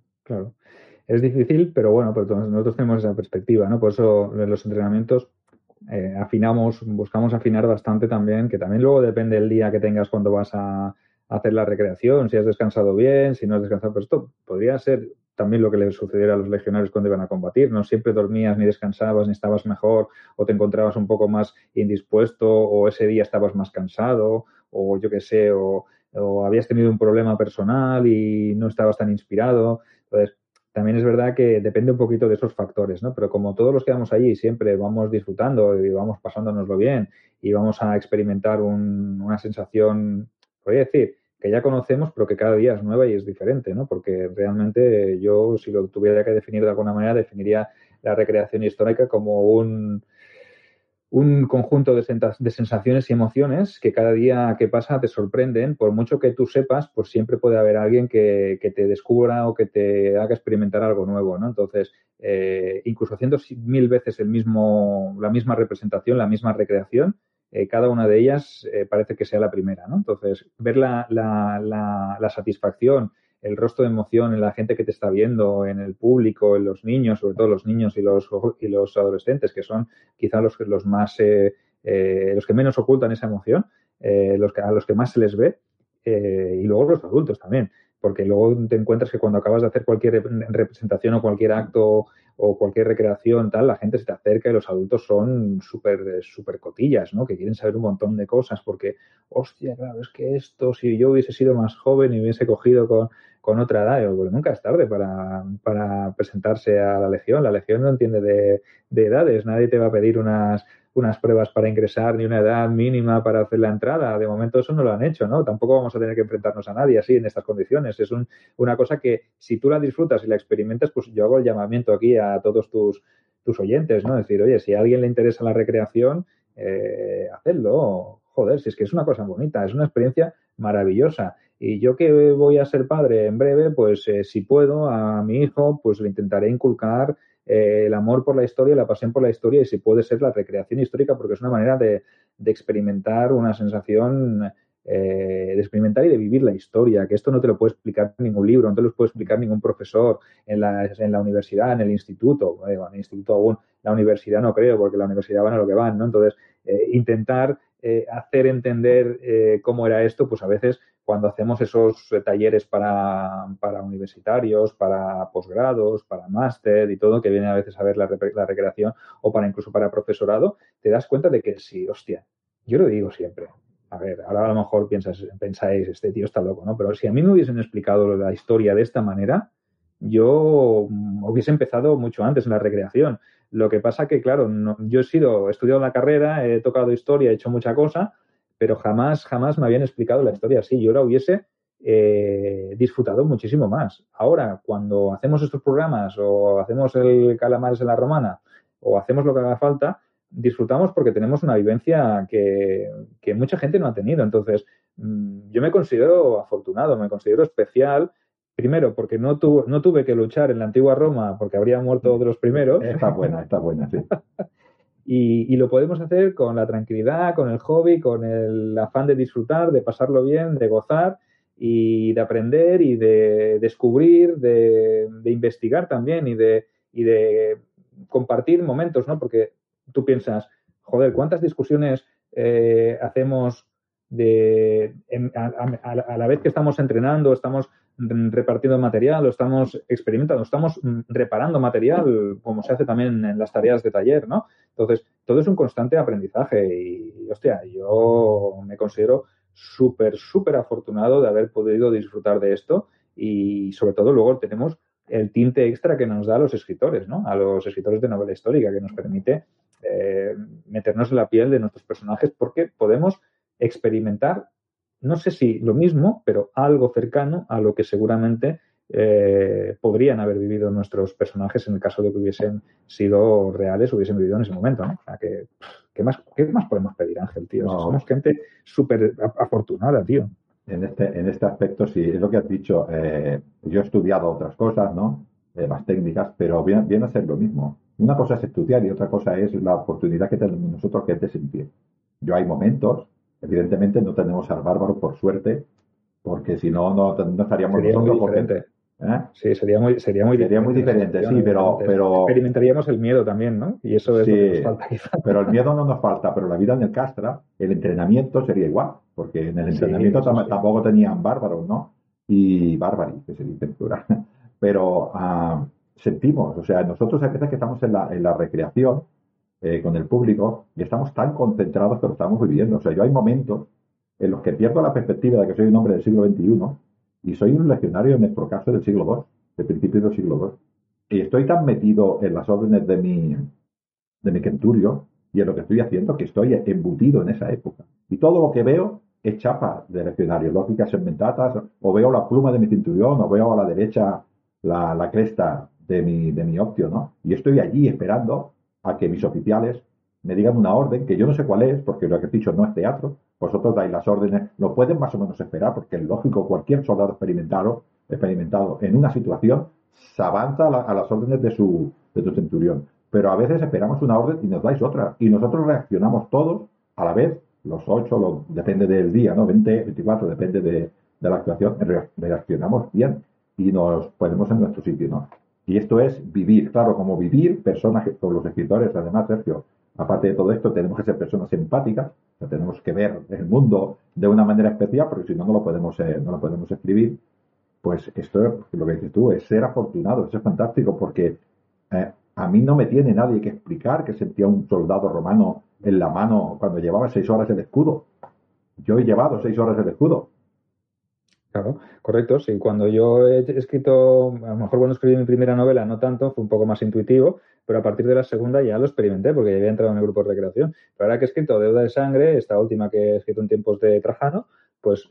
Claro. Es difícil, pero bueno, pues nosotros tenemos esa perspectiva, ¿no? Por eso en los entrenamientos buscamos afinar bastante también, que también luego depende del día que tengas cuando vas a hacer la recreación, si has descansado bien, si no has descansado. Pero esto podría ser también lo que le sucediera a los legionarios cuando iban a combatir. No siempre dormías, ni descansabas, ni estabas mejor, o te encontrabas un poco más indispuesto, o ese día estabas más cansado, o yo qué sé, o habías tenido un problema personal y no estabas tan inspirado. Entonces, también es verdad que depende un poquito de esos factores, ¿no? Pero como todos los que vamos allí siempre vamos disfrutando y vamos pasándonoslo bien y vamos a experimentar una sensación, podría decir, que ya conocemos, pero que cada día es nueva y es diferente, ¿no? Porque realmente yo, si lo tuviera que definir de alguna manera, definiría la recreación histórica como un conjunto de sensaciones y emociones que cada día que pasa te sorprenden. Por mucho que tú sepas, pues siempre puede haber alguien que te descubra o que te haga experimentar algo nuevo, ¿no? Entonces, incluso haciendo 1000 veces la misma representación, la misma recreación, cada una de ellas parece que sea la primera, ¿no? Entonces, ver la satisfacción, el rostro de emoción en la gente que te está viendo, en el público, en los niños, sobre todo los niños y los adolescentes, que son quizá los que menos ocultan esa emoción, a los que más se les ve, y luego los adultos también, porque luego te encuentras que cuando acabas de hacer cualquier representación o cualquier acto o cualquier recreación, tal, la gente se te acerca y los adultos son súper cotillas, ¿no? Que quieren saber un montón de cosas porque, hostia, claro, es que esto, si yo hubiese sido más joven y hubiese cogido con otra edad, porque nunca es tarde para presentarse a la Legión. La Legión no entiende de edades, nadie te va a pedir unas pruebas para ingresar ni una edad mínima para hacer la entrada. De momento eso no lo han hecho, ¿no? Tampoco vamos a tener que enfrentarnos a nadie así en estas condiciones. Es una cosa que si tú la disfrutas y la experimentas, pues yo hago el llamamiento aquí a todos tus oyentes, ¿no? Es decir, oye, si a alguien le interesa la recreación, hacedlo. Joder, si es que es una cosa bonita, es una experiencia maravillosa. Y yo que voy a ser padre en breve, pues si puedo, a mi hijo, pues le intentaré inculcar el amor por la historia, la pasión por la historia y si puede ser la recreación histórica, porque es una manera de experimentar una sensación, de experimentar y de vivir la historia, que esto no te lo puede explicar ningún libro, no te lo puede explicar ningún profesor en la universidad, en el instituto. En el instituto aún, la universidad no creo, porque la universidad van a lo que van, ¿no? Entonces, intentar hacer entender cómo era esto, pues a veces cuando hacemos esos talleres para universitarios, para posgrados, para máster y todo, que viene a veces a ver la recreación o incluso para profesorado, te das cuenta de que sí, hostia, yo lo digo siempre. A ver, ahora a lo mejor pensáis, este tío está loco, ¿no? Pero si a mí me hubiesen explicado la historia de esta manera, yo hubiese empezado mucho antes en la recreación. Lo que pasa que, claro, yo he estudiado la carrera, he tocado historia, he hecho mucha cosa, pero jamás me habían explicado la historia así. Yo la hubiese disfrutado muchísimo más. Ahora, cuando hacemos estos programas o hacemos el Calamares en la Romana o hacemos lo que haga falta, disfrutamos porque tenemos una vivencia que mucha gente no ha tenido. Entonces, yo me considero afortunado, me considero especial. Primero, porque no tuve que luchar en la antigua Roma porque habría muerto de los primeros. Está buena, sí. Y lo podemos hacer con la tranquilidad, con el hobby, con el afán de disfrutar, de pasarlo bien, de gozar y de aprender y de descubrir, de investigar también y de compartir momentos, ¿no? Porque tú piensas, joder, ¿cuántas discusiones hacemos a la vez que estamos entrenando, estamos repartiendo material o estamos experimentando, estamos reparando material, como se hace también en las tareas de taller, ¿no? Entonces, todo es un constante aprendizaje y, hostia, yo me considero súper afortunado de haber podido disfrutar de esto y, sobre todo, luego tenemos el tinte extra que nos da a los escritores, ¿no? A los escritores de novela histórica, que nos permite meternos en la piel de nuestros personajes porque podemos experimentar, no sé si lo mismo, pero algo cercano a lo que seguramente podrían haber vivido nuestros personajes en el caso de que hubiesen sido reales, hubiesen vivido en ese momento, ¿no? O sea, ¿qué más podemos pedir, Ángel, tío? No. O sea, somos gente súper afortunada, tío. En este aspecto, sí, es lo que has dicho. Yo he estudiado otras cosas, ¿no? Más técnicas, pero viene a ser lo mismo. Una cosa es estudiar y otra cosa es la oportunidad que tenemos nosotros que es de sentir. Yo hay momentos, evidentemente no tenemos al bárbaro por suerte, porque si no estaríamos sería nosotros. muy diferente. Sí, sería muy diferente, sí, pero experimentaríamos el miedo también, ¿no? Y eso es sí, lo que nos falta quizá. Pero el miedo no nos falta, pero la vida en el Castra, el entrenamiento sería igual, porque en el entrenamiento tampoco tenían bárbaros, ¿no? Y bárbari, que se dice en plural. Pero sentimos, o sea, nosotros a veces que estamos en la recreación con el público y estamos tan concentrados que lo estamos viviendo. O sea, yo hay momentos en los que pierdo la perspectiva de que soy un hombre del siglo XXI y soy un legionario, en nuestro caso, del siglo II, de principios del siglo II. Y estoy tan metido en las órdenes de mi centurio y en lo que estoy haciendo que estoy embutido en esa época. Y todo lo que veo es chapa de legionario, lógicas segmentatas, o veo la pluma de mi centurión, o veo a la derecha la cresta de mi optio, ¿no? Y estoy allí esperando a que mis oficiales me digan una orden, que yo no sé cuál es, porque lo que he dicho no es teatro, vosotros dais las órdenes, lo pueden más o menos esperar, porque es lógico, cualquier soldado experimentado en una situación se avanza a las órdenes de tu centurión. Pero a veces esperamos una orden y nos dais otra, y nosotros reaccionamos todos a la vez, los 8, depende del día, ¿no? 20, 24, depende de la actuación, reaccionamos bien y nos ponemos en nuestro sitio, ¿no? Y esto es vivir, claro, como vivir, personas, con los escritores, además, Sergio, aparte de todo esto, tenemos que ser personas empáticas, o sea, tenemos que ver el mundo de una manera especial, porque si no, no lo podemos escribir. Pues esto, lo que dices tú, es ser afortunado, eso es fantástico, porque a mí no me tiene nadie que explicar que sentía un soldado romano en la mano cuando llevaba 6 horas el escudo. Yo he llevado 6 horas el escudo. Claro, correcto, sí. Cuando yo he escrito, a lo mejor cuando escribí mi primera novela no tanto, fue un poco más intuitivo, pero a partir de la segunda ya lo experimenté porque ya había entrado en el grupo de recreación. Pero ahora que he escrito Deuda de Sangre, esta última que he escrito en tiempos de Trajano, pues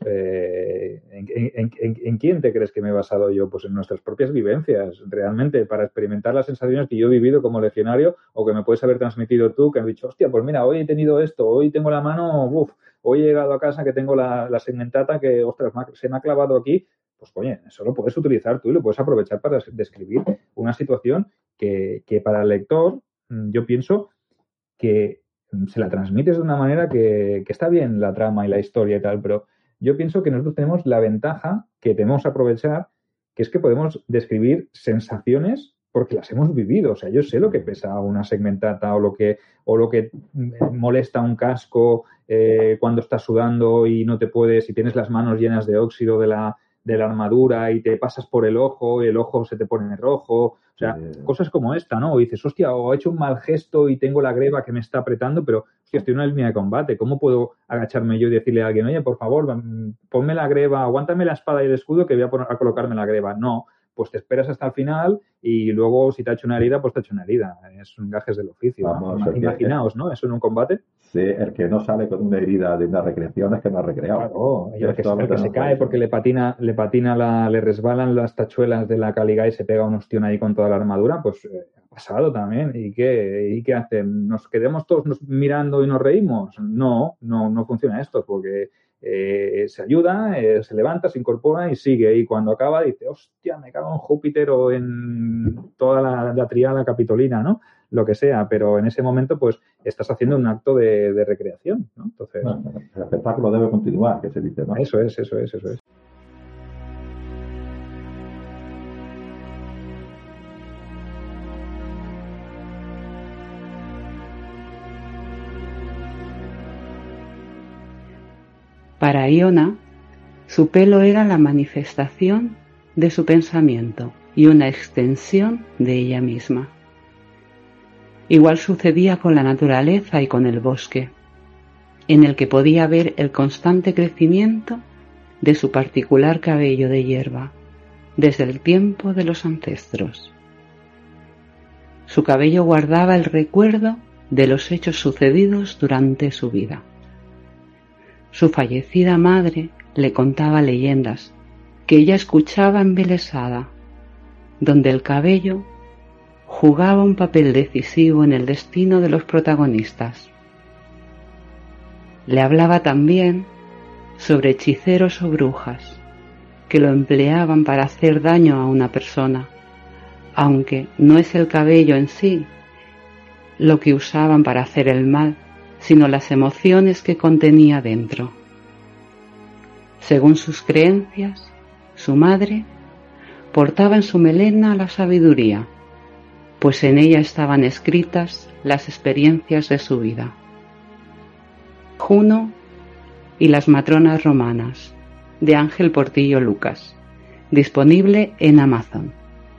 ¿en quién te crees que me he basado yo? Pues en nuestras propias vivencias, realmente, para experimentar las sensaciones que yo he vivido como legionario o que me puedes haber transmitido tú, que has dicho, hostia, pues mira, hoy he tenido esto, hoy tengo la mano, hoy he llegado a casa que tengo la segmentata que, ostras, se me ha clavado aquí. Pues, oye, eso lo puedes utilizar tú y lo puedes aprovechar para describir una situación que para el lector, yo pienso que se la transmites de una manera que está bien la trama y la historia y tal, pero yo pienso que nosotros tenemos la ventaja que tenemos que aprovechar, que es que podemos describir sensaciones porque las hemos vivido. O sea, yo sé lo que pesa una segmentata o lo que molesta un casco cuando estás sudando y no te puedes, y tienes las manos llenas de óxido de la armadura y te pasas por el ojo y el ojo se te pone rojo. O sea, cosas como esta, ¿no? O dices, hostia, o he hecho un mal gesto y tengo la greba que me está apretando, pero, hostia, estoy en una línea de combate. ¿Cómo puedo agacharme yo y decirle a alguien, oye, por favor, ponme la greba, aguántame la espada y el escudo que voy a colocarme la greba? No, pues te esperas hasta el final y luego si te ha hecho una herida, pues te ha hecho una herida. Es un gajes del oficio. Vamos, ¿no? Imaginaos, ¿no? Eso en un combate. Sí, el que no sale con una herida de una recreación es que no ha recreado. Claro, y el que se cae porque le resbalan las tachuelas de la caliga y se pega un ostión ahí con toda la armadura, pues ha pasado también. ¿Y qué hacen? ¿Nos quedamos todos mirando y nos reímos? No funciona esto, porque se ayuda, se levanta, se incorpora y sigue. Y cuando acaba dice, hostia, me cago en Júpiter o en toda la triada capitolina, ¿no? Lo que sea, pero en ese momento pues estás haciendo un acto de recreación, ¿no? Entonces, el espectáculo debe continuar, que se dice, ¿no? Eso es. Para Iona, su pelo era la manifestación de su pensamiento y una extensión de ella misma. Igual sucedía con la naturaleza y con el bosque, en el que podía ver el constante crecimiento de su particular cabello de hierba desde el tiempo de los ancestros. Su cabello guardaba el recuerdo de los hechos sucedidos durante su vida. Su fallecida madre le contaba leyendas que ella escuchaba embelesada, donde el cabello jugaba un papel decisivo en el destino de los protagonistas. Le hablaba también sobre hechiceros o brujas que lo empleaban para hacer daño a una persona, aunque no es el cabello en sí lo que usaban para hacer el mal, sino las emociones que contenía dentro. Según sus creencias, su madre portaba en su melena la sabiduría, pues en ella estaban escritas las experiencias de su vida. Juno y las matronas romanas, de Ángel Portillo Lucas, disponible en Amazon.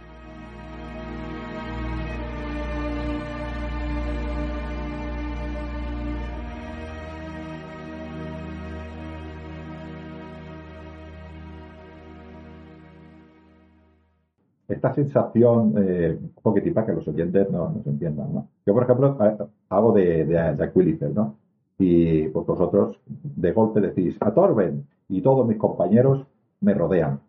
Esta sensación, un poquitín para que los oyentes nos entiendan, ¿no? Yo, por ejemplo, hago de Aquilizer, ¿no? Y pues vosotros de golpe decís, a Torben, y todos mis compañeros me rodean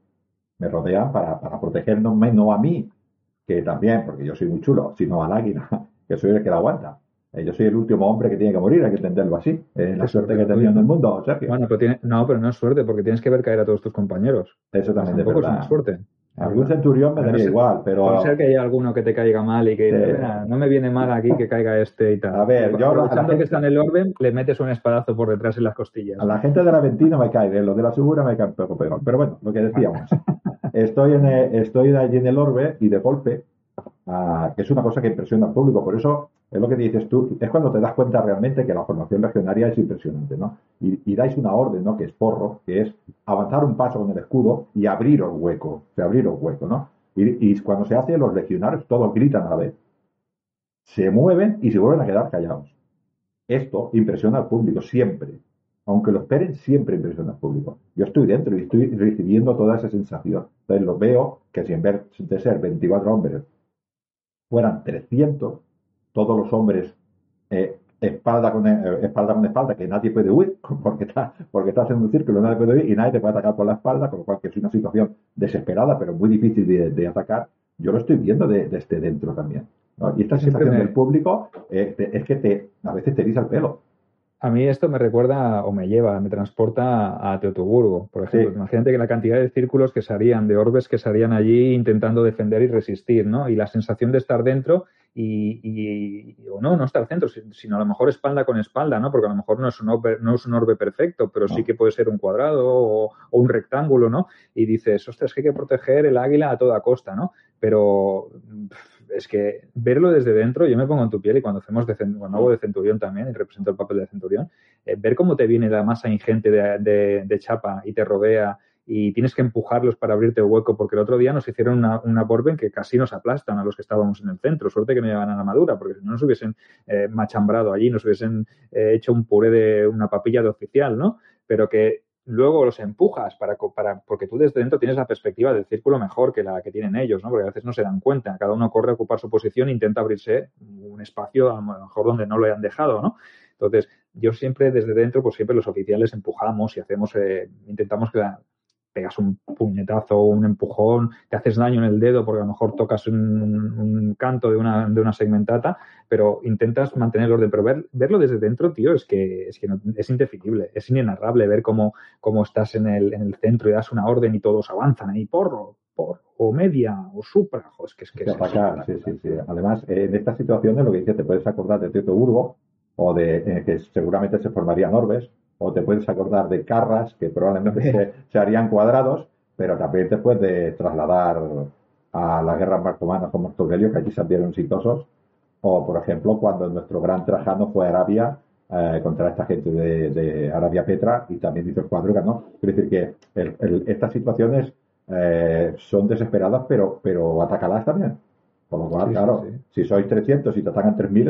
para protegerme, no a mí, que también, porque yo soy muy chulo, sino al águila, que soy el que la aguanta. Yo soy el último hombre que tiene que morir, hay que entenderlo así. La suerte que he tenido en el mundo, Sergio. Bueno, pero no es suerte, porque tienes que ver caer a todos tus compañeros. Eso también es Tampoco verdad. es una suerte. Algún centurión me daría igual, pero... Puede ser que haya alguno que te caiga mal y que mira, no me viene mal aquí que caiga este y tal. A ver, yo... Aprovechando que está en el orden, le metes un espadazo por detrás en las costillas. A la gente de la Ventina me cae bien, los de la Segura me caen un poco peor. Pero bueno, lo que decíamos. Estoy allí en el orbe y de golpe, que es una cosa que impresiona al público. Por eso es lo que dices tú, es cuando te das cuenta realmente que la formación legionaria es impresionante, ¿no? Y dais una orden, ¿no? Que es porro, que es avanzar un paso con el escudo y abriros hueco, ¿no? Y cuando se hace, los legionarios todos gritan a la vez. Se mueven y se vuelven a quedar callados. Esto impresiona al público siempre. Aunque lo esperen, siempre impresiona al público. Yo estoy dentro y estoy recibiendo toda esa sensación. Entonces lo veo que si en vez de ser 24 hombres fueran 300, todos los hombres espalda con espalda, que nadie puede huir, porque estás en un círculo, nadie puede huir y nadie te puede atacar por la espalda, con lo cual que es una situación desesperada, pero muy difícil de atacar. Yo lo estoy viendo desde dentro también, ¿no? Y esta sensación del público es que a veces te eriza el pelo. A mí esto me recuerda o me transporta a Teutoburgo, por ejemplo. Sí. Imagínate que la cantidad de círculos que se harían, de orbes que se harían allí intentando defender y resistir, ¿no? Y la sensación de estar dentro o no estar dentro, sino a lo mejor espalda con espalda, ¿no? Porque a lo mejor no es un orbe perfecto, pero sí que puede ser un cuadrado o un rectángulo, ¿no? Y dices, ostras, que hay que proteger el águila a toda costa, ¿no? Pero es que verlo desde dentro, yo me pongo en tu piel y cuando hago de centurión también y represento el papel de centurión, ver cómo te viene la masa ingente de chapa y te rodea y tienes que empujarlos para abrirte el hueco, porque el otro día nos hicieron una Borben que casi nos aplastan a los que estábamos en el centro. Suerte que no llevaban armadura, porque si no nos hubiesen machambrado allí, nos hubiesen hecho un puré de una papilla de oficial, ¿no? Pero que luego los empujas porque tú desde dentro tienes la perspectiva del círculo mejor que la que tienen ellos, ¿no? Porque a veces no se dan cuenta. Cada uno corre a ocupar su posición e intenta abrirse un espacio a lo mejor donde no lo hayan dejado, ¿no? Entonces, yo siempre desde dentro, pues siempre los oficiales empujamos y hacemos, intentamos que pegas un puñetazo o un empujón, te haces daño en el dedo porque a lo mejor tocas un canto de una segmentata, pero intentas mantener el orden. Pero verlo desde dentro, tío, es que no, es indefinible, es inenarrable ver cómo estás en el centro y das una orden y todos avanzan ahí, porro, o media, o supra. Es que atacar, sí. Además, en estas situaciones, lo que dices, te puedes acordar de Teutoburgo o de que seguramente se formarían orbes, o te puedes acordar de Carras, que probablemente se harían cuadrados, pero también te puedes trasladar a las guerras marcomanas con Marco Aurelio, que allí salieron exitosos, o por ejemplo cuando nuestro gran Trajano fue a Arabia contra esta gente de Arabia Petra y también hizo el cuadro y ganó. Quiere decir que estas situaciones son desesperadas, pero atacalas también. Por lo cual, claro, si sois 300 y te atacan 3.000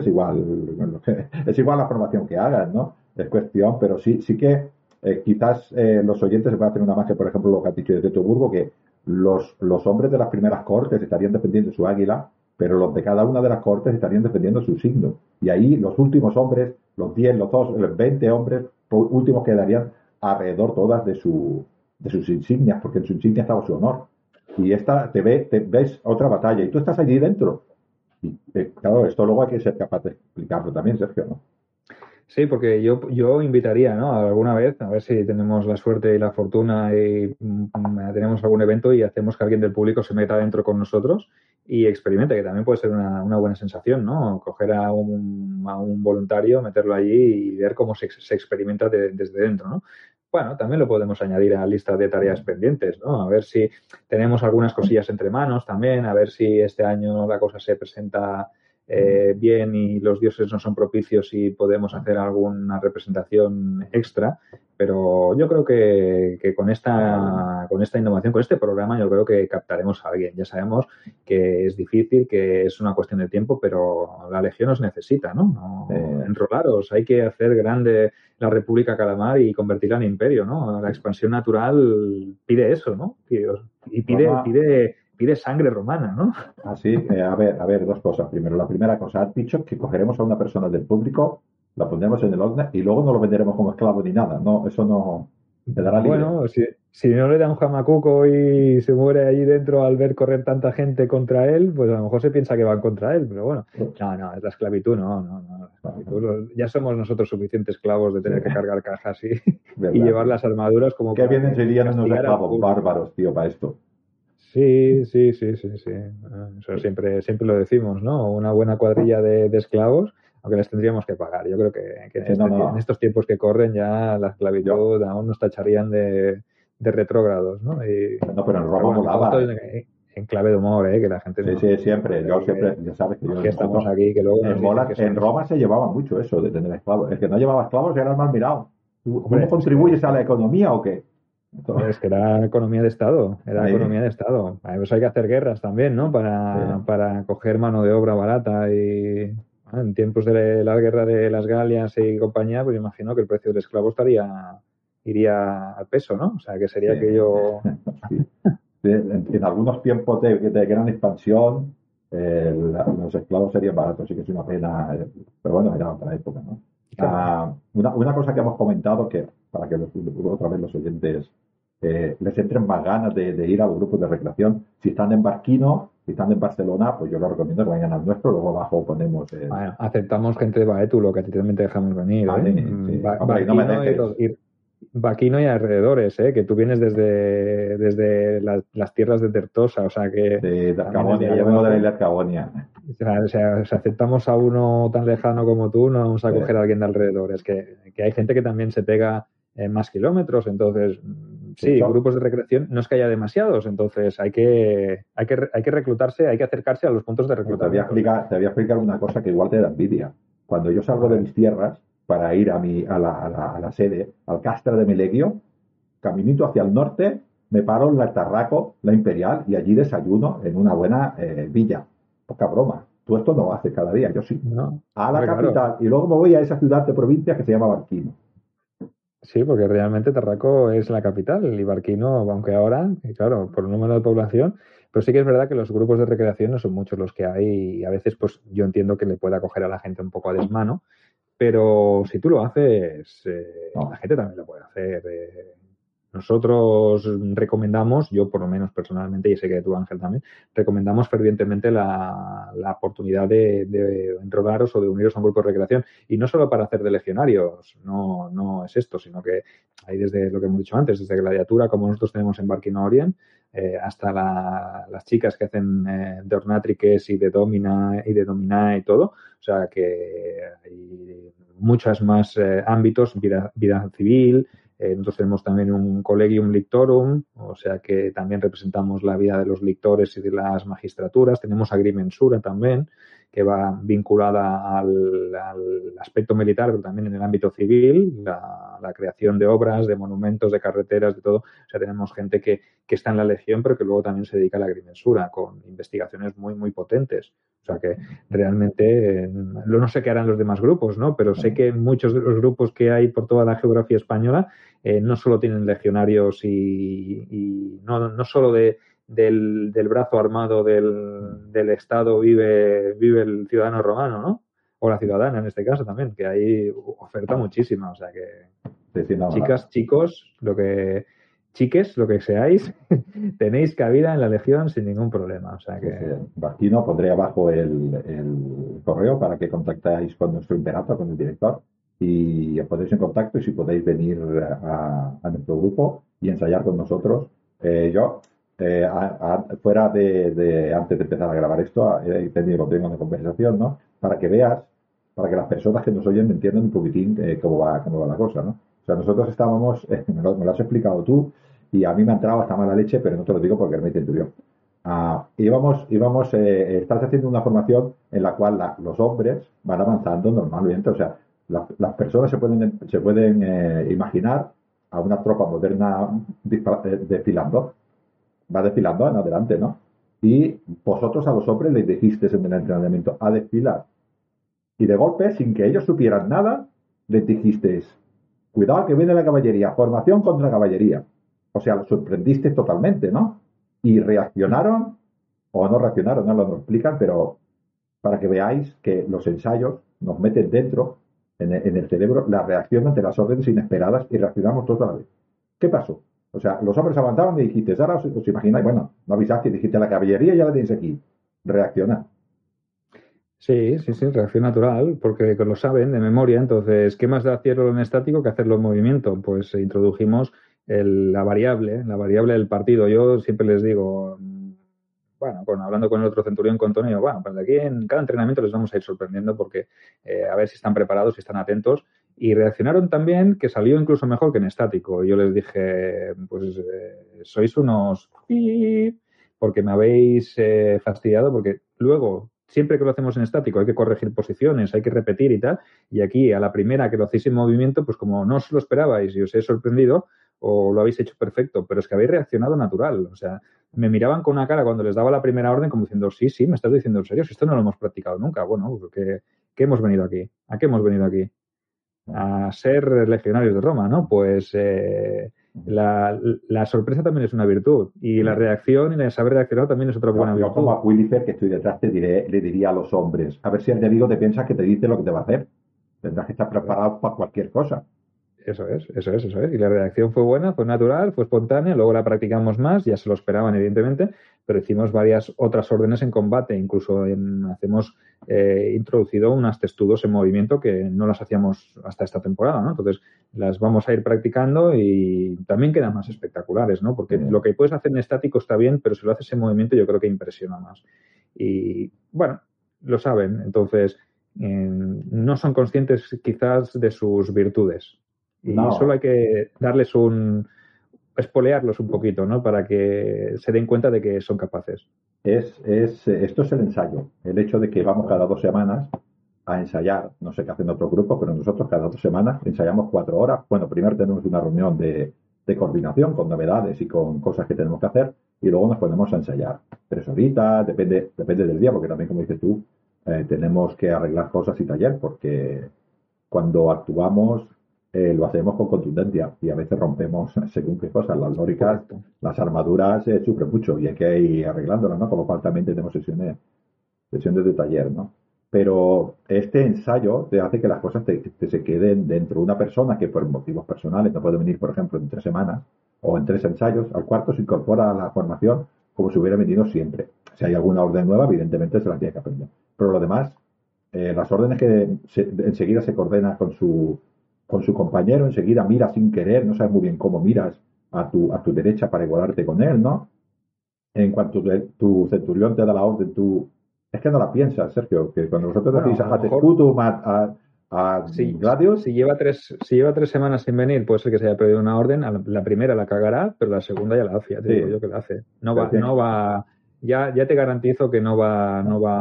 es igual la formación que hagas, ¿no? Es cuestión, pero sí que quizás los oyentes se pueden hacer una magia, por ejemplo, lo que has dicho de Teutoburgo, que los hombres de las primeras cortes estarían defendiendo su águila, pero los de cada una de las cortes estarían defendiendo su signo. Y ahí los últimos hombres, los 10, los 20 hombres últimos quedarían alrededor todas de sus insignias, porque en su insignia estaba su honor. Y te ves otra batalla y tú estás allí dentro. Y claro, esto luego hay que ser capaz de explicarlo también, Sergio, ¿no? Sí, porque yo invitaría, ¿no? Alguna vez, a ver si tenemos la suerte y la fortuna y tenemos algún evento y hacemos que alguien del público se meta dentro con nosotros y experimente, que también puede ser una buena sensación, ¿no? Coger a un voluntario, meterlo allí y ver cómo se experimenta desde dentro, ¿no? bueno, también lo podemos añadir a la lista de tareas pendientes, ¿no? A ver si tenemos algunas cosillas entre manos también, a ver si este año la cosa se presenta bien y los dioses no son propicios y podemos hacer alguna representación extra. Pero yo creo que con esta innovación, con este programa, yo creo que captaremos a alguien. Ya sabemos que es difícil, que es una cuestión de tiempo, pero la Legión os necesita, ¿no? Enrolaros, hay que hacer grande la República Calamar y convertirla en imperio, ¿no? La expansión natural pide eso, ¿no? Y pide sangre romana, ¿no? Así, a ver, dos cosas. Primero, la primera cosa, has dicho que cogeremos a una persona del público, la pondremos en el orden y luego no lo venderemos como esclavo ni nada. No, eso no quedará libre. Bueno, si no le da un jamacuco y se muere allí dentro al ver correr tanta gente contra él, pues a lo mejor se piensa que van contra él, pero bueno, no, es la esclavitud, no. La esclavitud, ya somos nosotros suficientes esclavos de tener que cargar cajas y llevar las armaduras como... Qué bien serían unos esclavos bárbaros, tío, para esto. Sí. Eso siempre lo decimos, ¿no? Una buena cuadrilla de esclavos, aunque les tendríamos que pagar. Yo creo que en estos tiempos que corren ya la esclavitud aún nos tacharían de retrógrados, ¿no? Pero en Roma molaba. En clave de humor, que la gente... Sí, siempre. Yo siempre, ya sabes que yo... Que estamos aquí, que luego... En Roma se llevaba mucho eso de tener esclavos. El que no llevaba esclavos era el mal mirado. ¿Cómo contribuyes a la economía o qué? Es que era economía de Estado, Pues hay que hacer guerras también, ¿no? Para coger mano de obra barata y en tiempos de la guerra de las Galias y compañía, pues imagino que el precio del esclavo iría al peso, ¿no? O sea, que sería aquello... En algunos tiempos de gran expansión, los esclavos serían baratos, sí que es una pena, pero bueno, era otra época, ¿no? Claro. Una cosa que hemos comentado, que para que otra vez los oyentes les entren más ganas de ir a los grupos de recreación, si están en Barquino, si están en Barcelona, pues yo les recomiendo que vayan al nuestro, luego abajo ponemos... Bueno, aceptamos gente de Baétulo, que a ti también te dejamos venir. Baquino y alrededores, que tú vienes desde las tierras de Tertosa, o sea que... De Arcabonia, yo vengo de la isla de Arcabonia. O sea, si aceptamos a uno tan lejano como tú, no vamos a coger a alguien de alrededor. Es que hay gente que también se pega más kilómetros, entonces grupos de recreación no es que haya demasiados, entonces hay que reclutarse, hay que acercarse a los puntos de reclutamiento. Te voy a explicar una cosa que igual te da envidia. Cuando yo salgo de mis tierras para ir a la sede, al Castra de Meleguio, caminito hacia el norte, me paro en la Tarraco, la Imperial, y allí desayuno en una buena villa. Poca broma. Tú esto no lo haces cada día, yo sí. No, a la capital. Claro. Y luego me voy a esa ciudad de provincia que se llama Barquino. Sí, porque realmente Tarraco es la capital y Barquino, aunque ahora, claro, por el número de población, pero sí que es verdad que los grupos de recreación no son muchos los que hay y a veces pues yo entiendo que le pueda coger a la gente un poco a desmano, pero si tú lo haces, la gente también lo puede hacer. Nosotros recomendamos, yo por lo menos personalmente, y sé que tú, Ángel, también, recomendamos fervientemente la oportunidad de enrolaros o de uniros a un grupo de recreación. Y no solo para hacer de legionarios, no es esto, sino que hay desde lo que hemos dicho antes, desde gladiatura, como nosotros tenemos en Barquino Orient, hasta las chicas que hacen de ornátriques y de domina y todo. O sea que hay muchos más ámbitos, vida civil. Nosotros tenemos también un collegium lictorum, o sea que también representamos la vida de los lictores y de las magistraturas. Tenemos agrimensura también, que va vinculada al aspecto militar, pero también en el ámbito civil, la creación de obras, de monumentos, de carreteras, de todo. O sea, tenemos gente que está en la Legión, pero que luego también se dedica a la agrimensura, con investigaciones muy, muy potentes. O sea que realmente, no sé qué harán los demás grupos, ¿no? Pero sé que muchos de los grupos que hay por toda la geografía española no solo tienen legionarios y no solo del brazo armado del Estado vive el ciudadano romano, ¿no? O la ciudadana en este caso también, que hay oferta muchísima. O sea que chicas, chicos, lo que seáis, tenéis cabida en la Legión sin ningún problema. O sea que... Barquino, pondré abajo el correo para que contactáis con nuestro imperator, con el director, y os ponéis en contacto y si podéis venir a nuestro grupo y ensayar con nosotros. Fuera de antes de empezar a grabar esto, tengo una conversación, ¿no? Para que veas para que las personas que nos oyen entiendan un poquitín cómo va la cosa, ¿no? O sea, nosotros estábamos, me lo has explicado tú, y a mí me ha entrado hasta mala leche, pero no te lo digo porque me centurión. Estás haciendo una formación en la cual los hombres van avanzando normalmente, o sea, las personas se pueden imaginar a una tropa moderna desfilando, va desfilando en adelante, ¿no? Y vosotros a los hombres les dijisteis en el entrenamiento a desfilar. Y de golpe, sin que ellos supieran nada, les dijisteis, cuidado que viene la caballería, formación contra caballería. O sea, los sorprendisteis totalmente, ¿no? Y reaccionaron, o no reaccionaron, no lo explican, pero para que veáis que los ensayos nos meten dentro, en el cerebro, la reacción ante las órdenes inesperadas y reaccionamos todos a la vez. ¿Qué pasó? O sea, los hombres avanzaban y dijiste, ahora os imagináis, bueno, no avisaste y dijiste la caballería ya la tenéis aquí. Reacciona. Sí, reacción natural, porque lo saben de memoria. Entonces, ¿qué más da hacerlo en estático que hacerlo en movimiento? Pues introdujimos la variable del partido. Yo siempre les digo, bueno, hablando con el otro centurión, con Antonio, bueno, pues de aquí en cada entrenamiento les vamos a ir sorprendiendo porque a ver si están preparados, si están atentos. Y reaccionaron también que salió incluso mejor que en estático. Yo les dije, pues sois unos porque me habéis fastidiado, porque luego, siempre que lo hacemos en estático, hay que corregir posiciones, hay que repetir y tal. Y aquí, a la primera que lo hacéis en movimiento, pues como no os lo esperabais y os he sorprendido, o lo habéis hecho perfecto, pero es que habéis reaccionado natural. O sea, me miraban con una cara cuando les daba la primera orden como diciendo, sí, me estás diciendo en serio, si esto no lo hemos practicado nunca. Bueno, ¿qué hemos venido aquí? ¿A qué hemos venido aquí? A ser legionarios de Roma, ¿no? Pues la sorpresa también es una virtud y la reacción y el saber reaccionar también es otra buena virtud. Yo como Aquilifer, que estoy detrás, le diría a los hombres, a ver si el enemigo te piensa que te dice lo que te va a hacer. Tendrás que estar preparado para cualquier cosa. Eso es. Y la reacción fue buena, fue natural, fue espontánea, luego la practicamos más, ya se lo esperaban evidentemente, pero hicimos varias otras órdenes en combate, incluso hemos introducido unas testudos en movimiento que no las hacíamos hasta esta temporada, ¿no? Entonces las vamos a ir practicando y también quedan más espectaculares, ¿no? Porque lo que puedes hacer en estático está bien, pero si lo haces en movimiento yo creo que impresiona más. Y bueno, lo saben, entonces no son conscientes quizás de sus virtudes. Y solo hay que darles espolearlos un poquito, ¿no? Para que se den cuenta de que son capaces. Esto es el ensayo. El hecho de que vamos cada 2 semanas a ensayar, no sé qué hacen otros grupos, pero nosotros cada 2 semanas ensayamos 4 horas. Bueno, primero tenemos una reunión de coordinación con novedades y con cosas que tenemos que hacer y luego nos ponemos a ensayar 3 horitas, depende del día, porque también, como dices tú, tenemos que arreglar cosas y taller, porque cuando actuamos lo hacemos con contundencia y a veces rompemos según qué cosas. Las lóricas, las armaduras sufren mucho y hay que ir arreglándolas, ¿no? Con lo cual también tenemos sesiones de taller, ¿no? Pero este ensayo te hace que las cosas se queden dentro de una persona que por motivos personales no puede venir, por ejemplo, en 3 semanas o en 3 ensayos. Al cuarto se incorpora a la formación como si hubiera venido siempre. Si hay alguna orden nueva, evidentemente se la tiene que aprender. Pero lo demás, las órdenes que enseguida se coordena con su compañero, enseguida mira sin querer, no sabes muy bien cómo miras a tu derecha para igualarte con él, ¿no? En cuanto tu centurión te da la orden, es que no la piensas, Sergio, que cuando vosotros decís a Tescutum, a Gladius... Si lleva 3 semanas sin venir, puede ser que se haya perdido una orden, la primera la cagará, pero la segunda ya la hace, ya te digo yo que la hace. No va, ya te garantizo que no va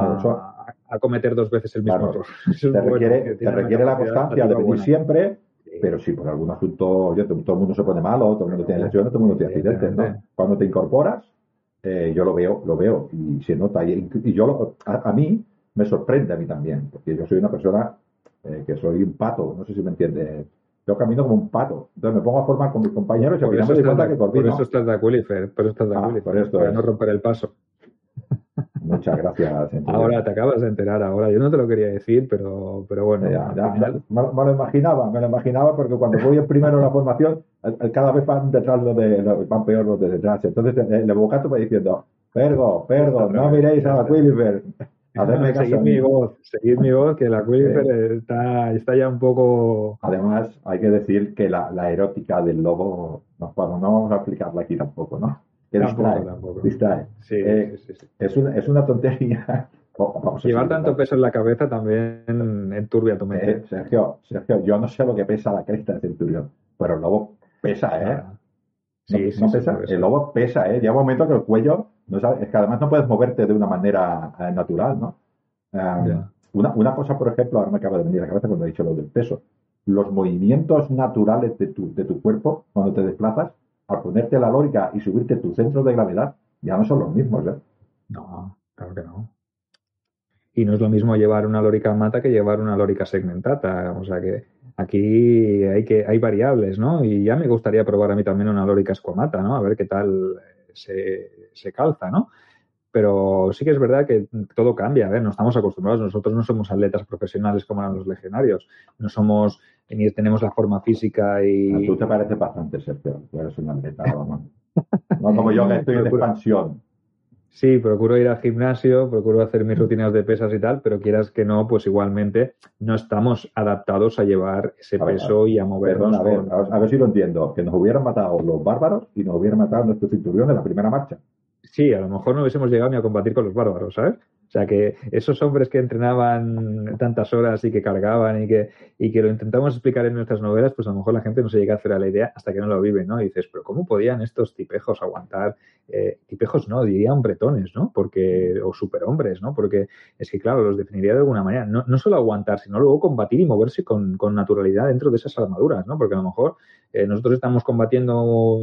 a cometer 2 veces el mismo error. Te requiere la constancia de venir siempre, pero si por algún asunto todo el mundo se pone malo, todo el mundo tiene lesiones, todo el mundo tiene accidentes, ¿no? Cuando te incorporas, yo lo veo y se nota. Y yo a mí me sorprende a mí también, porque yo soy una persona que soy un pato, no sé si me entiendes. Yo camino como un pato. Entonces me pongo a formar con mis compañeros y al final me doy cuenta que coordino. Por eso estás de Aquilifer, para no romper el paso. Muchas gracias. Ahora te acabas de enterar, yo no te lo quería decir, pero bueno. Me lo imaginaba porque cuando voy el primero en la formación, cada vez van detrás van peor los de detrás. Entonces el bocato va diciendo, Pergo, no miréis a Aquilifer. Seguid mi voz, que la Aquilifer está ya un poco... Además, hay que decir que la erótica del lobo, no vamos a explicarla aquí tampoco, ¿no? Que distrae. Sí. Es una tontería, Vamos a Llevar seguir, tanto ¿verdad? peso en la cabeza también enturbia tu mente. Sergio, yo no sé lo que pesa la cresta de Centurión, pero el lobo pesa, ¿eh? Nada. No, Sí, sí, no sí, pesa, por el eso. lobo pesa, ¿eh? Llega un momento que el cuello, no sabe, es que además no puedes moverte de una manera natural, ¿no? Ya. Una cosa, por ejemplo, ahora me acaba de venir a la cabeza cuando he dicho lo del peso. Los movimientos naturales de tu cuerpo, cuando te desplazas, al ponerte la lórica y subirte tu centro de gravedad, ya no son los mismos, ¿eh? No, claro que no. Y no es lo mismo llevar una lórica mata que llevar una lórica segmentata. O sea que aquí hay variables, ¿no? Y ya me gustaría probar a mí también una lórica escuamata, ¿no? A ver qué tal se calza, ¿no? Pero sí que es verdad que todo cambia. A ver, no estamos acostumbrados. Nosotros no somos atletas profesionales como eran los legionarios. No somos, ni tenemos la forma física Tú te y pareces bastante, Sergio. Tú eres un atleta, vamos. No como yo, que estoy en procuro, expansión. sí, procuro ir al gimnasio, procuro hacer mis rutinas de pesas y tal, pero quieras que no, pues igualmente no estamos adaptados a llevar ese A ver, peso y a perdona, movernos con... a ver si lo entiendo. Que nos hubieran matado los bárbaros y nos hubieran matado nuestro cinturón en la primera marcha. Sí, a lo mejor no hubiésemos llegado ni a combatir con los bárbaros, ¿sabes? O sea, que esos hombres que entrenaban tantas horas y que cargaban y que lo intentamos explicar en nuestras novelas, pues a lo mejor la gente no se llega a hacer a la idea hasta que no lo vive, ¿no? Y dices, pero ¿cómo podían estos tipejos aguantar? Tipejos no, diría hombretones, ¿no? Porque, o superhombres, ¿no? Porque es que, claro, los definiría de alguna manera. No solo aguantar, sino luego combatir y moverse con naturalidad dentro de esas armaduras, ¿no? Porque a lo mejor nosotros estamos combatiendo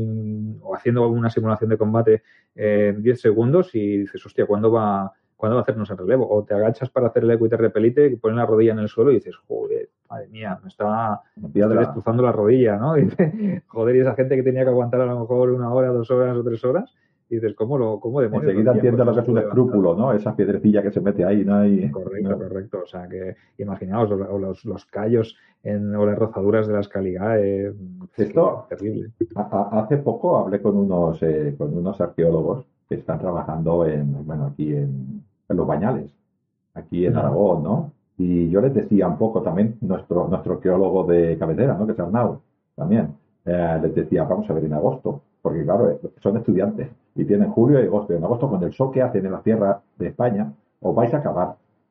o haciendo una simulación de combate en 10 segundos y dices, hostia, ¿cuándo va a hacernos el relevo? O te agachas para hacer el eco y te repelite, y pones la rodilla en el suelo y dices, joder, madre mía, me estoy Piedra. destrozando la rodilla, ¿no? Y dices, joder, y esa gente que tenía que aguantar a lo mejor 1 hora, 2 horas o 3 horas, y dices, ¿cómo demonios lo Enseguida hacían con entiendes lo que ese es un tipo de avanzada? escrúpulo, ¿no? Esa piedrecilla que se mete ahí, ¿no? Correcto, correcto. O sea que, imaginaos, o los callos o las rozaduras de las Caligae, es que Esto, terrible. hace poco hablé con unos arqueólogos que están trabajando bueno, aquí en los Bañales, aquí en Ujú. Aragón, ¿no? Y yo les decía un poco también, nuestro arqueólogo de cabecera, ¿no? Que es Arnau, también, les decía, vamos a ver en agosto, porque claro, son estudiantes y tienen julio y agosto. Y en agosto, con el sol que hacen en la tierra de España, os vais a acabar.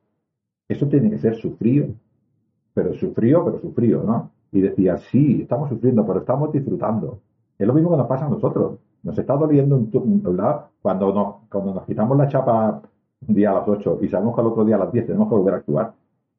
Eso tiene que ser pero sufrido, ¿no? Y decía, sí, estamos sufriendo, pero estamos disfrutando. Es lo mismo que nos pasa a nosotros. Nos está doliendo un lado cuando nos quitamos la chapa un día a las 8 y sabemos que al otro día a las 10 tenemos que volver a actuar.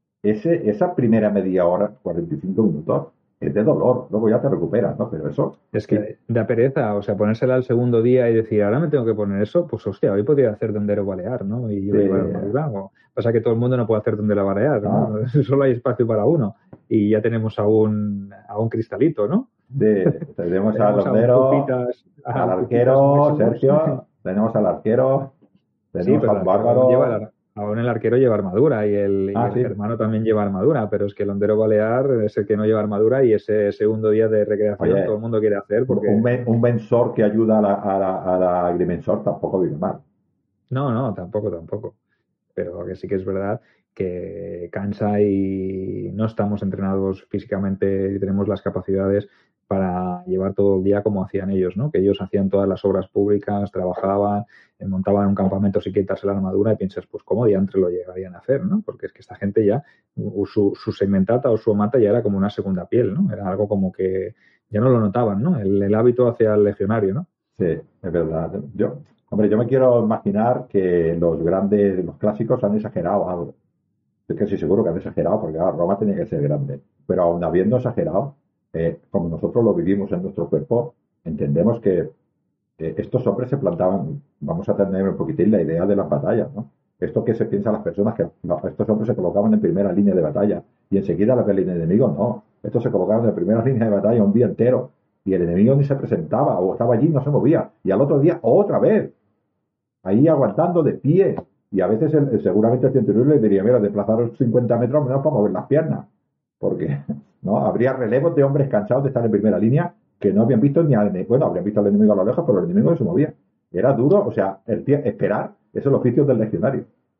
Esa primera media hora, 45 minutos, es de dolor. Luego ya te recuperas, ¿no? Pero eso, Es sí, que da pereza, o sea, ponérsela al segundo día y decir, ahora me tengo que poner eso, pues hostia, hoy podría hacer Dondero Balear, ¿no? Y yo llevar te- armadura. O pasa que todo el mundo no puede hacer Dondero Balear, ah, ¿no? Solo hay espacio para uno. Y ya tenemos a un cristalito, ¿no? tenemos al Tenemos a un hondero, al pupitas arquero, máximos. Sergio, tenemos al arquero, Sí, tenemos pero al el arquero bárbaro. aún el arquero lleva armadura y Ah, el sí. germano también lleva armadura, pero es que el hondero balear es el que no lleva armadura y ese segundo día de recreación todo Oye, el mundo quiere hacer porque un Bensor que ayuda a la agrimensor tampoco vive mal. no, no, tampoco. Pero que sí que es verdad que cansa y no estamos entrenados físicamente y tenemos las capacidades para llevar todo el día como hacían ellos, ¿no? Que ellos hacían todas las obras públicas, trabajaban, montaban un campamento sin quitarse la armadura y piensas, pues cómo diantre lo llegarían a hacer, ¿no? Porque es que esta gente ya, su segmentata o su mata ya era como una segunda piel, ¿no? Era algo como que ya no lo notaban, ¿no? El hábito hacia el legionario, ¿no? Sí, es verdad. Hombre, yo me quiero imaginar que los clásicos han exagerado algo. Yo que sí seguro que han exagerado, porque claro, Roma tenía que ser grande. Pero aun habiendo exagerado, como nosotros lo vivimos en nuestro cuerpo, entendemos que estos hombres se plantaban, vamos a tener un poquitín la idea de las batallas, ¿no? Esto que se piensan las personas, que no, estos hombres se colocaban en primera línea de batalla y enseguida la pelea del enemigo, no. Estos se colocaban en primera línea de batalla un día entero y el enemigo ni se presentaba o estaba allí y no se movía. Y al otro día otra vez, ahí aguantando de pie. Y a veces seguramente el centurión le diría, mira, desplazaros 50 metros menos para mover las piernas. Porque no habría relevos de hombres cansados de estar en primera línea que no habían visto ni al enemigo. Bueno, habrían visto al enemigo a lo lejos, pero el enemigo no se movía. Era duro, o sea, esperar es el oficio del legionario.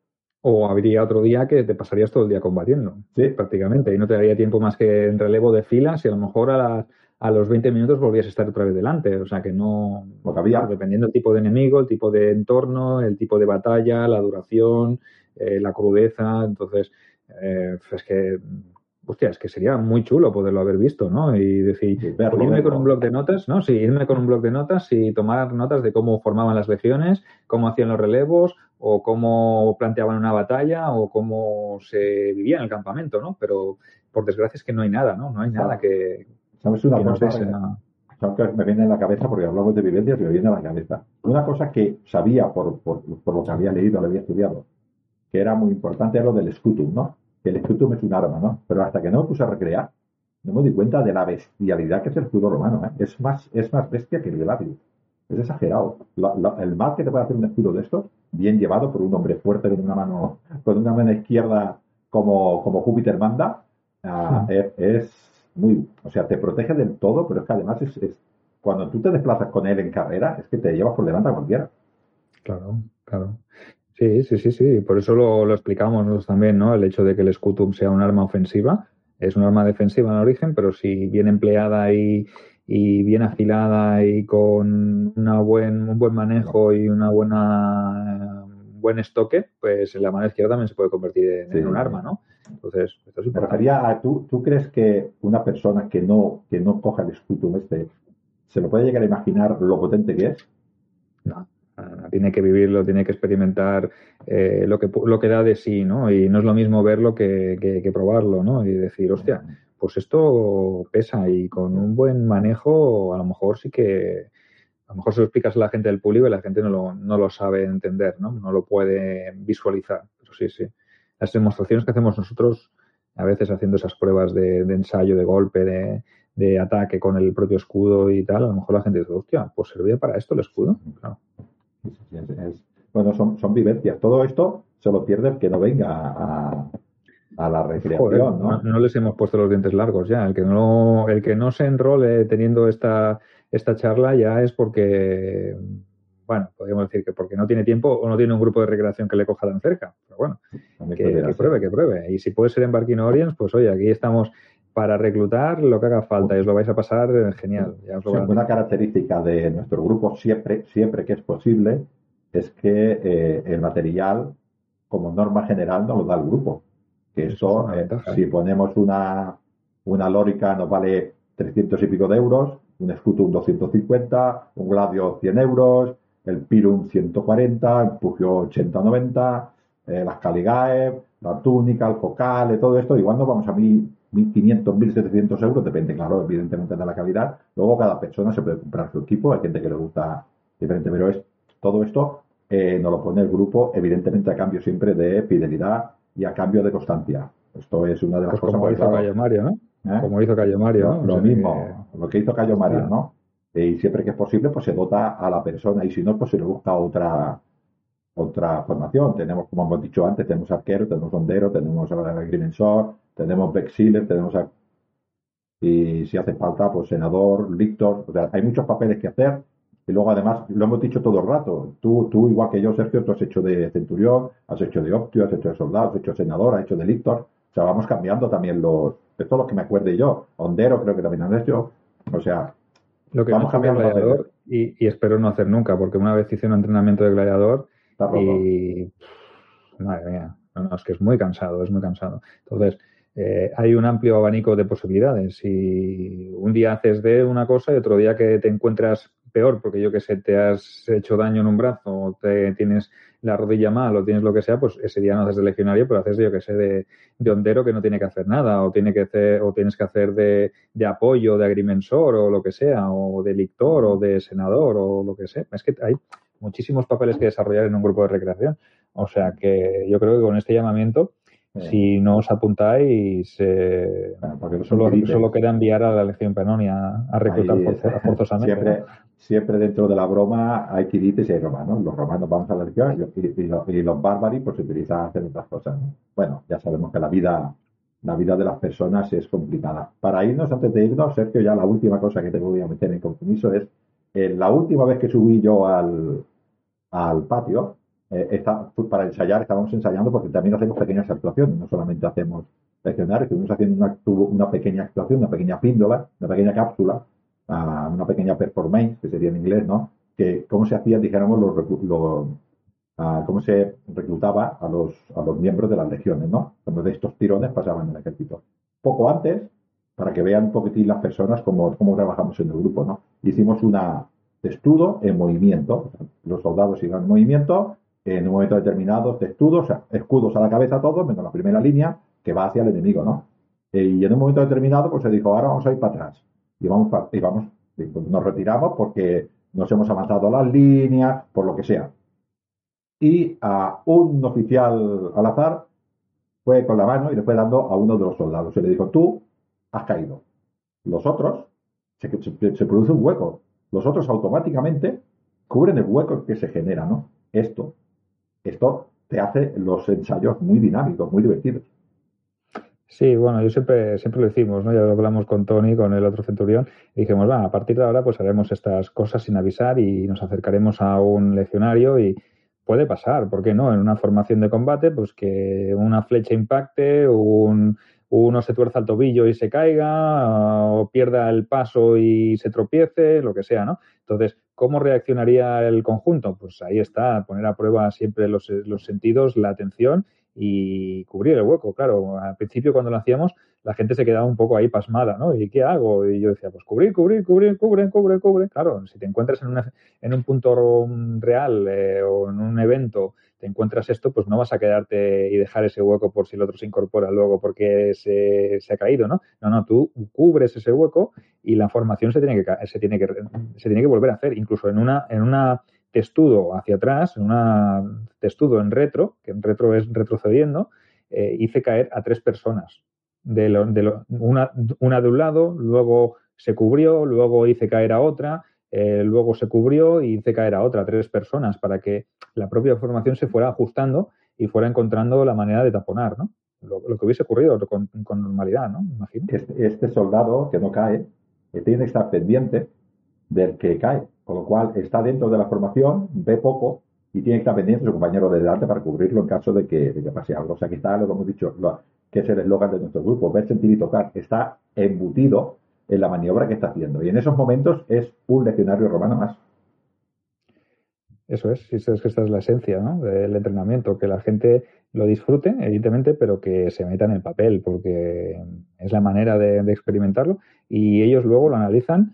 O habría otro día que te pasarías todo el día combatiendo, Sí. prácticamente, y no te daría tiempo más que en relevo de filas y a lo mejor a los 20 minutos volvías a estar otra vez delante. O sea que no, Lo que había. dependiendo del tipo de enemigo, el tipo de entorno, el tipo de batalla, la duración, la crudeza. Entonces, es que, hostia, es que sería muy chulo poderlo haber visto, ¿no? Y decir, Sí, verlo, irme con verlo. un bloc de notas, ¿no? Sí, irme con un bloc de notas y tomar notas de cómo formaban las legiones, cómo hacían los relevos, o cómo planteaban una batalla, o cómo se vivía en el campamento, ¿no? Pero por desgracia es que no hay nada, ¿no? No hay nada ¿Sabes una que nos dé cosa? esa... ¿Sabes que me viene en la cabeza? Porque hablamos de vivencias y me viene a la cabeza. Una cosa que sabía por lo que había leído, lo había estudiado, que era muy importante, era lo del scutum, ¿no? Que el scutum es un arma, ¿no? Pero hasta que no me puse a recrear, no me di cuenta de la bestialidad que es el escudo romano, ¿eh? Es más bestia que el Gladius. Es exagerado. El mal que te puede hacer un escudo de estos, bien llevado por un hombre fuerte con una mano izquierda como Júpiter manda, es muy, o sea, te protege del todo, pero es que además cuando tú te desplazas con él en carrera, es que te llevas por delante a cualquiera. Claro, claro. Sí, sí, sí, sí. Por eso lo explicamos nosotros también, ¿no? El hecho de que el Scutum sea un arma ofensiva. Es un arma defensiva en origen, pero si bien empleada y bien afilada y con un buen manejo y un buen estoque, pues la mano izquierda también se puede convertir en un arma, ¿no? Entonces, esto es Me importante. refería a, ¿tú crees que una persona que no coja el Scutum se lo puede llegar a imaginar lo potente que es? No, tiene que vivirlo, tiene que experimentar lo que da de sí, ¿no? Y no es lo mismo verlo que probarlo, ¿no? Y decir, hostia, pues esto pesa y con un buen manejo a lo mejor sí que, a lo mejor se lo explicas a la gente del público y la gente no lo sabe entender, ¿no? No lo puede visualizar, pero sí, sí. Las demostraciones que hacemos nosotros, a veces haciendo esas pruebas de ensayo, de golpe, de ataque con el propio escudo y tal, a lo mejor la gente dice, hostia, pues servía para esto el escudo. Claro. Bueno, son vivencias. Todo esto se lo pierde el que no venga a la Joder, recreación, ¿no? no les hemos puesto los dientes largos ya. El que no se enrole teniendo esta charla ya es porque, bueno, podríamos decir que porque no tiene tiempo o no tiene un grupo de recreación que le coja tan cerca. Pero bueno, que pruebe, que pruebe. Y si puede ser en Barking Orient, pues oye, aquí estamos para reclutar lo que haga falta y os lo vais a pasar genial. Ya os lo Una característica de nuestro grupo siempre que es posible es que el material, como norma general, nos lo da el grupo. Que eso, si ponemos una lórica nos vale 300 y pico de euros, un Scutum 250, un Gladio 100 euros, el Pirum 140, el Pugio 80 o 90, las Caligae, la túnica, el focal, todo esto, igual nos vamos a 1.500, 1.700 euros, depende, claro, evidentemente de la calidad. Luego cada persona se puede comprar su equipo, hay gente que le gusta diferente, pero todo esto nos lo pone el grupo, evidentemente a cambio siempre de fidelidad y a cambio de constancia. Esto es una de las cosas como hizo Cayo Mario, ¿no? Como hizo Cayo Mario, ¿no? Lo mismo, lo que hizo Cayo Mario, ¿no? Y siempre que es posible, pues se dota a la persona y si no, pues se le busca otra formación. Tenemos, como hemos dicho antes, tenemos arquero, tenemos hondero, tenemos agrimensor, tenemos Bexiler, y si hace falta, pues senador, lictor. O sea, hay muchos papeles que hacer. Y luego, además, lo hemos dicho todo el rato. Tú igual que yo, Sergio, tú has hecho de centurión, has hecho de optio, has hecho de soldado, has hecho de senador, has hecho de lictor. O sea, vamos cambiando también esto es lo que me acuerde yo. Hondero creo que también han hecho. O sea, lo que vamos cambiando gladiador y espero no hacer nunca, porque una vez hice un entrenamiento de gladiador y madre mía, no, es que es muy cansado, es muy cansado. Entonces, hay un amplio abanico de posibilidades y un día haces de una cosa y otro día que te encuentras peor porque yo que sé, te has hecho daño en un brazo o tienes la rodilla mal o tienes lo que sea, pues ese día no haces de legionario, pero haces de, yo que sé, de hondero que no tiene que hacer nada o tienes que hacer de apoyo, de agrimensor o lo que sea, o de lictor o de senador o lo que sea. Es que hay muchísimos papeles que desarrollar en un grupo de recreación. O sea que yo creo que con este llamamiento, si no os apuntáis, porque solo queda enviar a la Legión Panonia a reclutar forzosamente. Siempre dentro de la broma hay quirites y hay romanos. Los romanos vamos a la Legión y los bárbaros pues se utilizan a hacer otras cosas, ¿no? Bueno, ya sabemos que la vida de las personas es complicada. Para irnos, antes de irnos, Sergio, ya la última cosa que te voy a meter en compromiso es la última vez que subí yo al patio, para ensayar, estábamos ensayando porque también hacemos pequeñas actuaciones, no solamente hacemos leccionarios, estuvimos haciendo una pequeña actuación, una pequeña píndola, una pequeña cápsula, una pequeña performance, que sería en inglés, ¿no? Que cómo se hacía, dijéramos, cómo se reclutaba a los miembros de las legiones, ¿no? Como de estos tirones pasaban en el ejército. Poco antes, para que vean un poquitín las personas cómo trabajamos en el grupo, ¿no? Hicimos una testudo en movimiento. Los soldados iban en movimiento, en un momento determinado, testudos, o sea, escudos a la cabeza todos, menos la primera línea, que va hacia el enemigo, ¿no? Y en un momento determinado, pues se dijo, ahora vamos a ir para atrás. Y nos retiramos porque nos hemos avanzado las líneas, por lo que sea. Y a un oficial al azar fue con la mano y le fue dando a uno de los soldados. Y le dijo, tú has caído. Los otros, se produce un hueco. Los otros automáticamente cubren el hueco que se genera, ¿no? Esto te hace los ensayos muy dinámicos, muy divertidos. Sí, bueno, yo siempre lo hicimos, ¿no? Ya lo hablamos con Tony, con el otro centurión, y dijimos, a partir de ahora pues haremos estas cosas sin avisar y nos acercaremos a un legionario y puede pasar, ¿por qué no? En una formación de combate, pues que una flecha impacte, uno se tuerza el tobillo y se caiga, o pierda el paso y se tropiece, lo que sea, ¿no? Entonces, ¿cómo reaccionaría el conjunto? Pues ahí está, poner a prueba siempre los sentidos, la atención y cubrir el hueco. Claro, al principio cuando lo hacíamos, la gente se quedaba un poco ahí pasmada, ¿no? ¿Y qué hago? Y yo decía, pues cubrir. Claro, si te encuentras en un punto real o en un evento, te encuentras esto, pues no vas a quedarte y dejar ese hueco por si el otro se incorpora luego porque se ha caído, ¿no? No, tú cubres ese hueco y la formación se tiene que volver a hacer, incluso en una testudo hacia atrás, en una testudo en retro, que en retro es retrocediendo, hice caer a 3 personas. Una de un lado, luego se cubrió, luego hice caer a otra, luego se cubrió y hice caer a otra, 3 personas, para que la propia formación se fuera ajustando y fuera encontrando la manera de taponar, ¿no? Lo que hubiese ocurrido con normalidad, ¿no? Imagino. Este soldado que no cae tiene que estar pendiente del que cae, con lo cual está dentro de la formación, ve poco y tiene que estar pendiente de su compañero de delante para cubrirlo en caso de que pase algo. O sea, que está lo que hemos dicho, que es el eslogan de nuestro grupo, ver, sentir y tocar. Está embutido en la maniobra que está haciendo. Y en esos momentos es un legionario romano más. Eso es que esta es la esencia, ¿no?, del entrenamiento, que la gente lo disfrute, evidentemente, pero que se meta en el papel, porque es la manera de experimentarlo y ellos luego lo analizan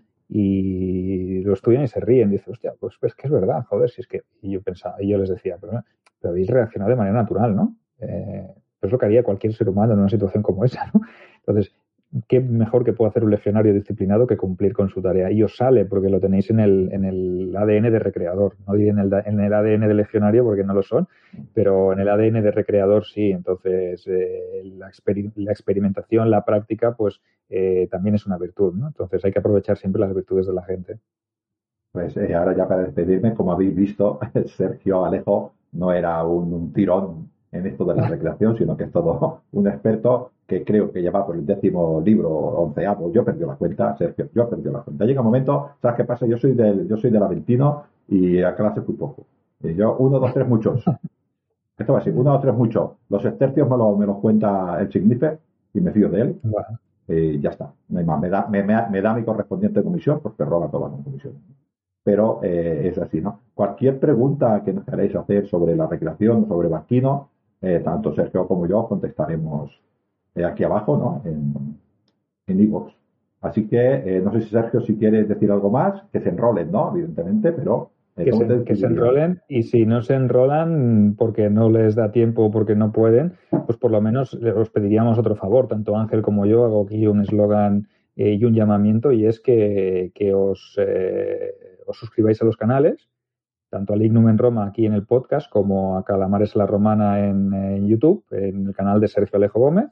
y lo estudian y se ríen. Dicen, hostia, pues es que es verdad, joder, si es que... Y yo les decía, pero habéis reaccionado de manera natural, ¿no? Es lo que haría cualquier ser humano en una situación como esa, ¿no? Entonces, qué mejor que puede hacer un legionario disciplinado que cumplir con su tarea. Y os sale porque lo tenéis en el ADN de recreador. No diré en el ADN de legionario porque no lo son, pero en el ADN de recreador sí. Entonces, la experimentación, la práctica, pues también es una virtud, ¿no? Entonces hay que aprovechar siempre las virtudes de la gente. Pues ahora ya para despedirme, como habéis visto, Sergio Alejo no era un tirón en esto de la recreación, sino que es todo un experto que creo que ya va por el 10º libro, 11º. Yo he perdido la cuenta, Sergio, yo he perdido la cuenta. Llega un momento, ¿sabes qué pasa? Yo soy del Aventino y a clase fui poco. Y yo, 1, 2, 3, muchos. Esto va así, 1, 2, 3, muchos. Los tercios me los cuenta el Signifer y me fío de él. Bueno. Y ya está. No hay más. Me da mi correspondiente comisión porque roba todas las comisiones. Pero es así, ¿no? Cualquier pregunta que nos queráis hacer sobre la recreación, sobre Barquino, tanto Sergio como yo contestaremos aquí abajo, ¿no? En iVoox. Así que no sé si Sergio, si quieres decir algo más, que se enrolen, ¿no? Evidentemente, pero... que se enrolen, y si no se enrolan porque no les da tiempo o porque no pueden, pues por lo menos os pediríamos otro favor. Tanto Ángel como yo hago aquí un eslogan y un llamamiento, y es que os suscribáis a los canales, tanto a Lignum en Roma aquí en el podcast como a Calamares a la Romana en YouTube, en el canal de Sergio Alejo Gómez.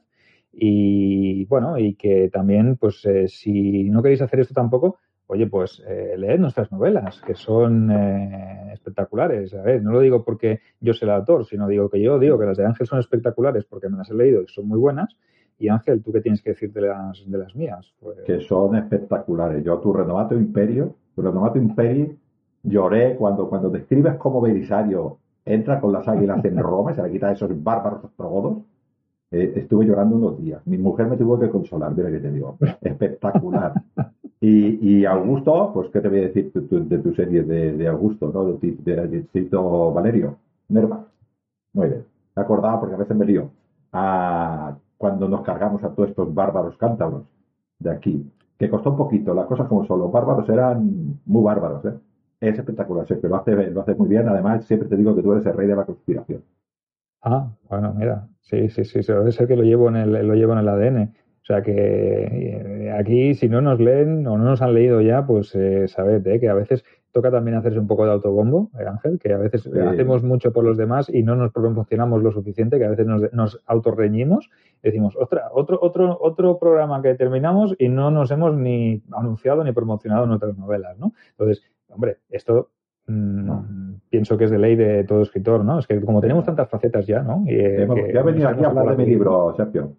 Y bueno, y que también, pues si no queréis hacer esto tampoco, oye, pues leed nuestras novelas, que son espectaculares. A ver, no lo digo porque yo sea el autor, sino yo digo que las de Ángel son espectaculares porque me las he leído y son muy buenas. Y Ángel, ¿tú qué tienes que decir de las mías? Pues... Que son espectaculares. Yo, tu Renovato Imperio, lloré cuando describes cómo Belisario entra con las águilas en Roma y se le quita a esos bárbaros ostrogodos. Estuve llorando unos días. Mi mujer me tuvo que consolar, mira que te digo. Espectacular. Y Augusto, pues, ¿qué te voy a decir de tu serie de Augusto, ¿no? De Tito Valerio? Nerva. Muy bien. Me acordaba porque a veces me lío. Cuando nos cargamos a todos estos bárbaros cántabros de aquí, que costó un poquito, las cosas como son. Los bárbaros eran muy bárbaros, ¿eh? Es espectacular, siempre lo hace muy bien. Además, siempre te digo que tú eres el rey de la conspiración. Bueno, mira, sí, debe ser que lo llevo en el ADN. O sea que aquí, si no nos leen o no nos han leído ya, pues sabed que a veces toca también hacerse un poco de autobombo, Ángel, que a veces hacemos mucho por los demás y no nos promocionamos lo suficiente, que a veces nos autorreñimos y decimos, ostras, otro programa que terminamos y no nos hemos ni anunciado ni promocionado nuestras novelas, ¿no? Entonces, hombre, esto... pienso que es de ley de todo escritor, ¿no? Es que como tenemos tantas facetas ya, ¿no? Ya he venido aquí a hablar de mi libro, Sergio.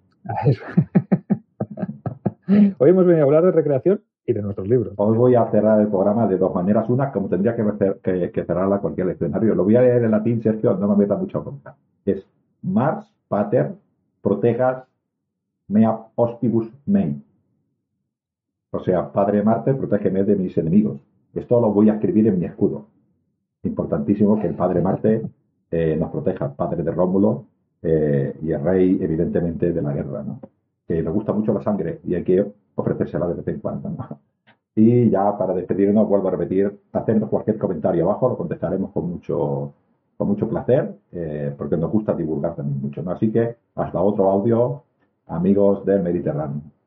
Hoy hemos venido a hablar de recreación y de nuestros libros. Hoy voy a cerrar el programa de dos maneras. Una, como tendría que cerrarla cualquier escenario. Lo voy a leer en latín, Sergio, no me meta mucho bronca. Es Mars Pater protegas mea ostibus mei. O sea, Padre Marte, protégeme de mis enemigos. Esto lo voy a escribir en mi escudo. Importantísimo que el Padre Marte nos proteja, Padre de Rómulo y el rey, evidentemente, de la guerra, ¿no? Que le gusta mucho la sangre y hay que ofrecérsela de vez en cuando, ¿no? Y ya para despedirnos, vuelvo a repetir, hacernos cualquier comentario abajo, lo contestaremos con mucho placer, porque nos gusta divulgar también mucho, ¿no? Así que hasta otro audio, amigos del Mediterráneo.